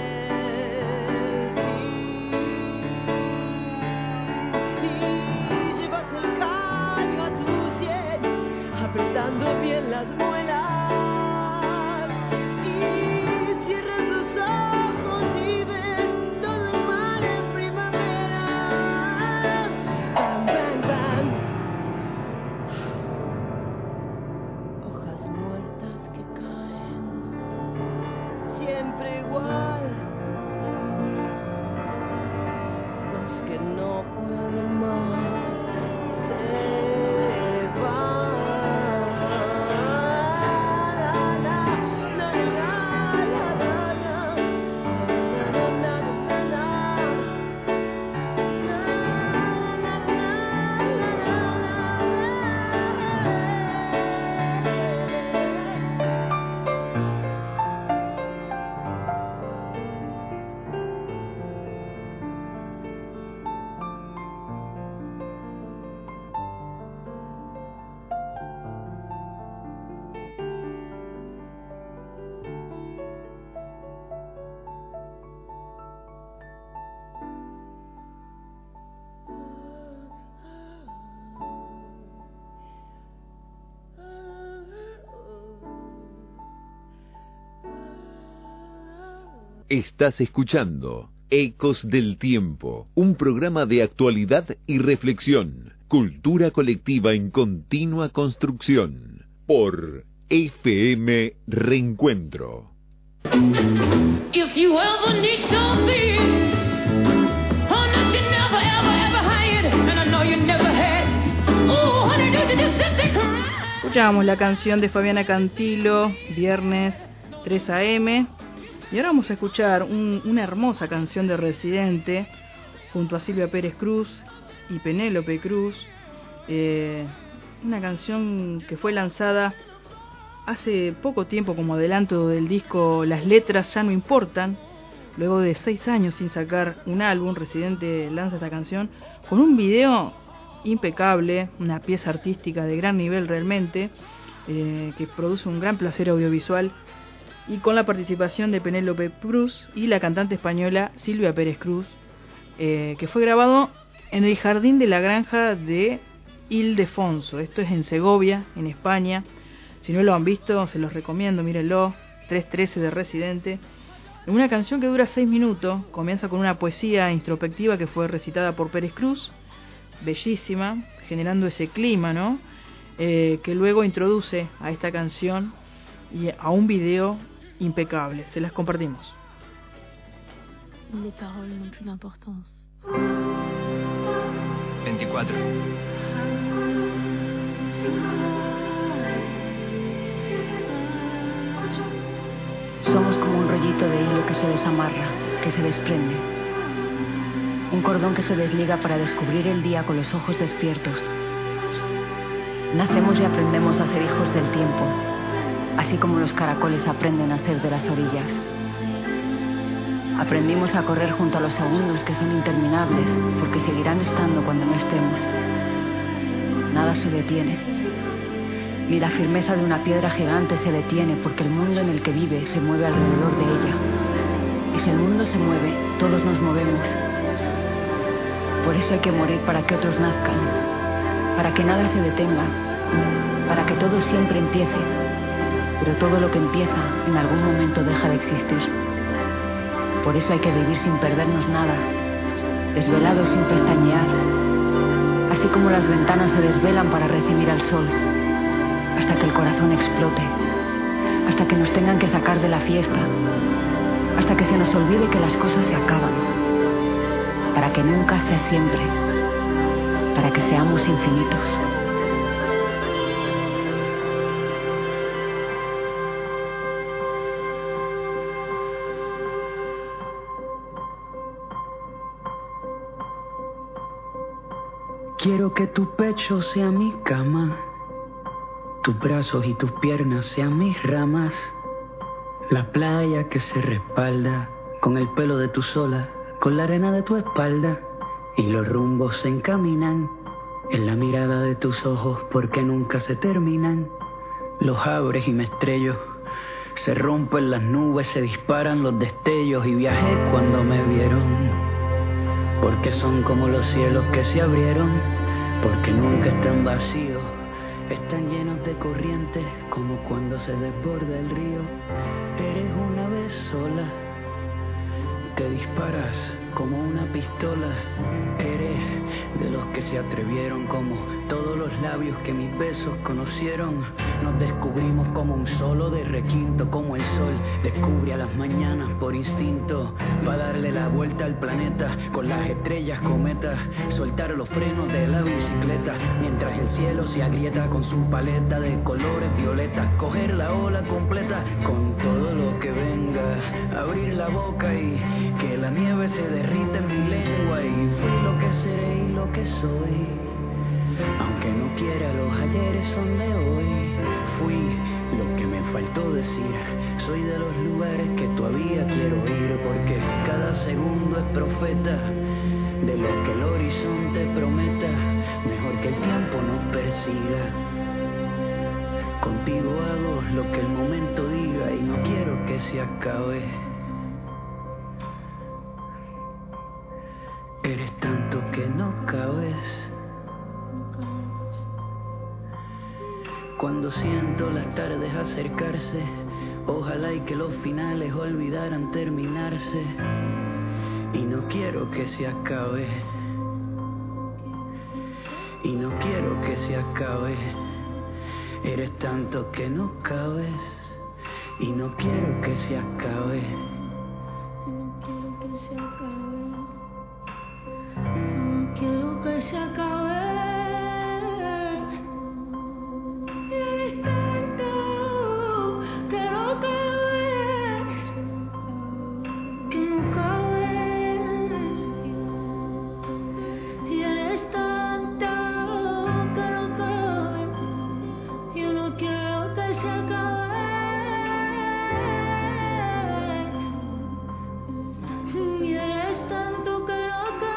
llevas el caño a tu sien, apretando bien las muelas, y cierras los ojos y ves todo el mar en primavera. Bam, bam, bam. Hojas muertas que caen, siempre igual. Los que no pueden más se van. La, la, la, la, la, la, la. La, la, la, Estás escuchando Ecos del Tiempo, un programa de actualidad y reflexión, cultura colectiva en continua construcción, por FM Reencuentro. If you ever need something, oh, that you never, ever, ever had, and I know you never had. Oh, honey, do you just sit there crying? Escuchábamos la canción de Fabiana Cantilo, viernes 3 a.m. Y ahora vamos a escuchar una hermosa canción de Residente junto a Silvia Pérez Cruz y Penélope Cruz. Una canción que fue lanzada hace poco tiempo como adelanto del disco Las Letras Ya No Importan. Luego de 6 años sin sacar un álbum, Residente lanza esta canción con un video impecable, una pieza artística de gran nivel realmente, que produce un gran placer audiovisual, y con la participación de Penélope Cruz y la cantante española Silvia Pérez Cruz, que fue grabado en el jardín de la granja de Ildefonso. Esto es en Segovia, en España. Si no lo han visto, se los recomiendo, mírenlo. 3:13 de Residente. Una canción que dura 6 minutos, comienza con una poesía introspectiva que fue recitada por Pérez Cruz, bellísima, generando ese clima, ¿no? Que luego introduce a esta canción y a un video impecable. Se las compartimos. Les paroles n'ont plus d'importance. 24. Somos como un rollito de hilo que se desamarra, que se desprende. Un cordón que se desliga para descubrir el día con los ojos despiertos. Nacemos y aprendemos a ser hijos del tiempo, así como los caracoles aprenden a ser de las orillas. Aprendimos a correr junto a los segundos que son interminables, porque seguirán estando cuando no estemos. Nada se detiene. Ni la firmeza de una piedra gigante se detiene, porque el mundo en el que vive se mueve alrededor de ella. Y si el mundo se mueve, todos nos movemos. Por eso hay que morir para que otros nazcan, para que nada se detenga, para que todo siempre empiece. Pero todo lo que empieza en algún momento deja de existir. Por eso hay que vivir sin perdernos nada, desvelados sin pestañear, así como las ventanas se desvelan para recibir al sol, hasta que el corazón explote, hasta que nos tengan que sacar de la fiesta, hasta que se nos olvide que las cosas se acaban, para que nunca sea siempre, para que seamos infinitos. Quiero que tu pecho sea mi cama, tus brazos y tus piernas sean mis ramas, la playa que se respalda con el pelo de tu sola, con la arena de tu espalda, y los rumbos se encaminan en la mirada de tus ojos porque nunca se terminan. Los abres y me estrello, se rompen las nubes, se disparan los destellos y viajé cuando me vieron. Porque son como los cielos que se abrieron, porque nunca están vacíos, están llenos de corrientes, como cuando se desborda el río. Eres una vez sola, te disparas como una pistola. Eres de los que se atrevieron, como todos los labios que mis besos conocieron. Nos descubrimos como un solo de requinto, como el sol descubre a las mañanas por instinto, para darle la vuelta al planeta con las estrellas cometas, soltar los frenos de la bicicleta mientras el cielo se agrieta con su paleta de colores violetas, coger la ola completa con todo lo que venga, abrir la boca y que la nieve se derrita en mi lengua. Y fui lo que seré y lo que soy, aunque no quiera, los ayeres son de hoy. Fui lo que me faltó decir, soy de los lugares que todavía quiero ir, porque cada segundo es profeta de lo que el horizonte prometa, mejor que el tiempo nos persiga. Contigo hago lo que el momento diga y no quiero que se acabe. Eres tanto que no cabes. Cuando siento las tardes acercarse, ojalá y que los finales olvidaran terminarse. Y no quiero que se acabe. Y no quiero que se acabe. Eres tanto que no cabes. Y no quiero que se acabe. Quiero que se acabe. Y eres tanto que no cabes, que no cabes. Y eres tanto que no cabes. Yo no quiero que se acabe. Y eres tanto que no cabes.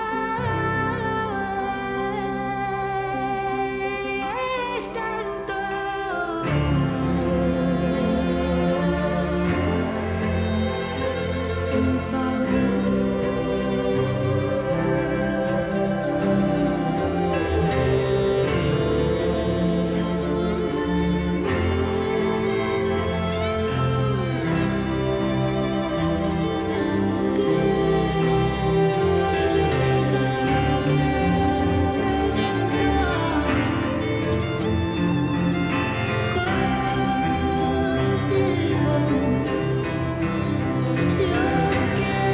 Quiero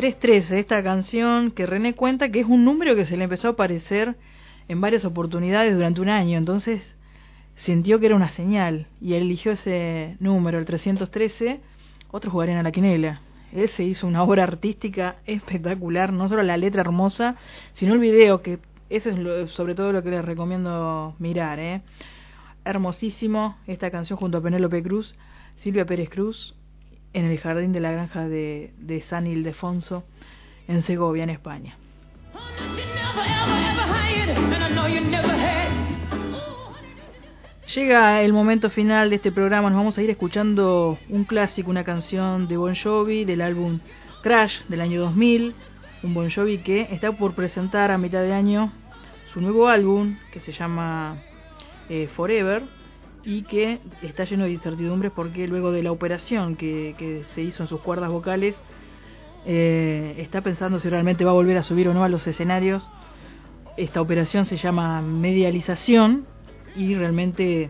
313, esta canción que René cuenta que es un número que se le empezó a aparecer en varias oportunidades durante un año, entonces sintió que era una señal y eligió ese número, el 313. Otros jugarían a la quinela. Él se hizo una obra artística espectacular, no solo la letra hermosa, sino el video, que eso es sobre todo lo que les recomiendo mirar, Hermosísimo esta canción junto a Penélope Cruz, Silvia Pérez Cruz, en el jardín de la granja de San Ildefonso, en Segovia, en España. Llega el momento final de este programa, nos vamos a ir escuchando un clásico, una canción de Bon Jovi del álbum Crash del año 2000, un Bon Jovi que está por presentar a mitad de año su nuevo álbum que se llama Forever, y que está lleno de incertidumbres porque luego de la operación que se hizo en sus cuerdas vocales, está pensando si realmente va a volver a subir o no a los escenarios. Esta operación se llama medialización y realmente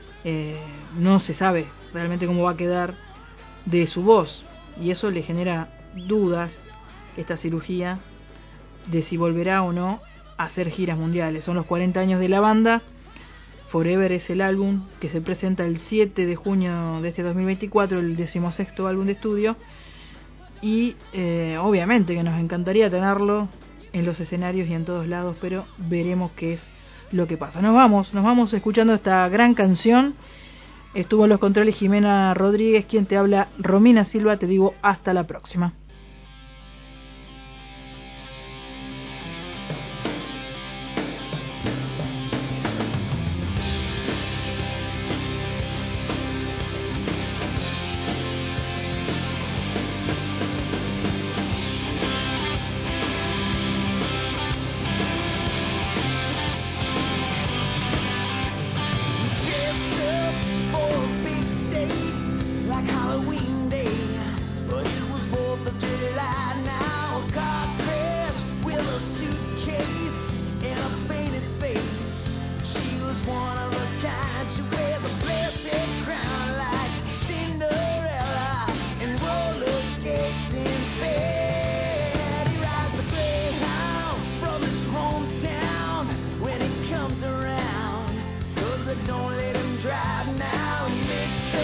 no se sabe realmente cómo va a quedar de su voz, y eso le genera dudas, esta cirugía, de si volverá o no a hacer giras mundiales. Son los 40 años de la banda. Forever es el álbum que se presenta el 7 de junio de este 2024, el 16º álbum de estudio, y obviamente que nos encantaría tenerlo en los escenarios y en todos lados, pero veremos qué es lo que pasa. Nos vamos escuchando esta gran canción. Estuvo en los controles Jimena Rodríguez, quien te habla Romina Silva. Te digo hasta la próxima.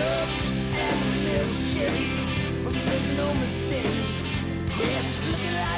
No mistake, yes, looking like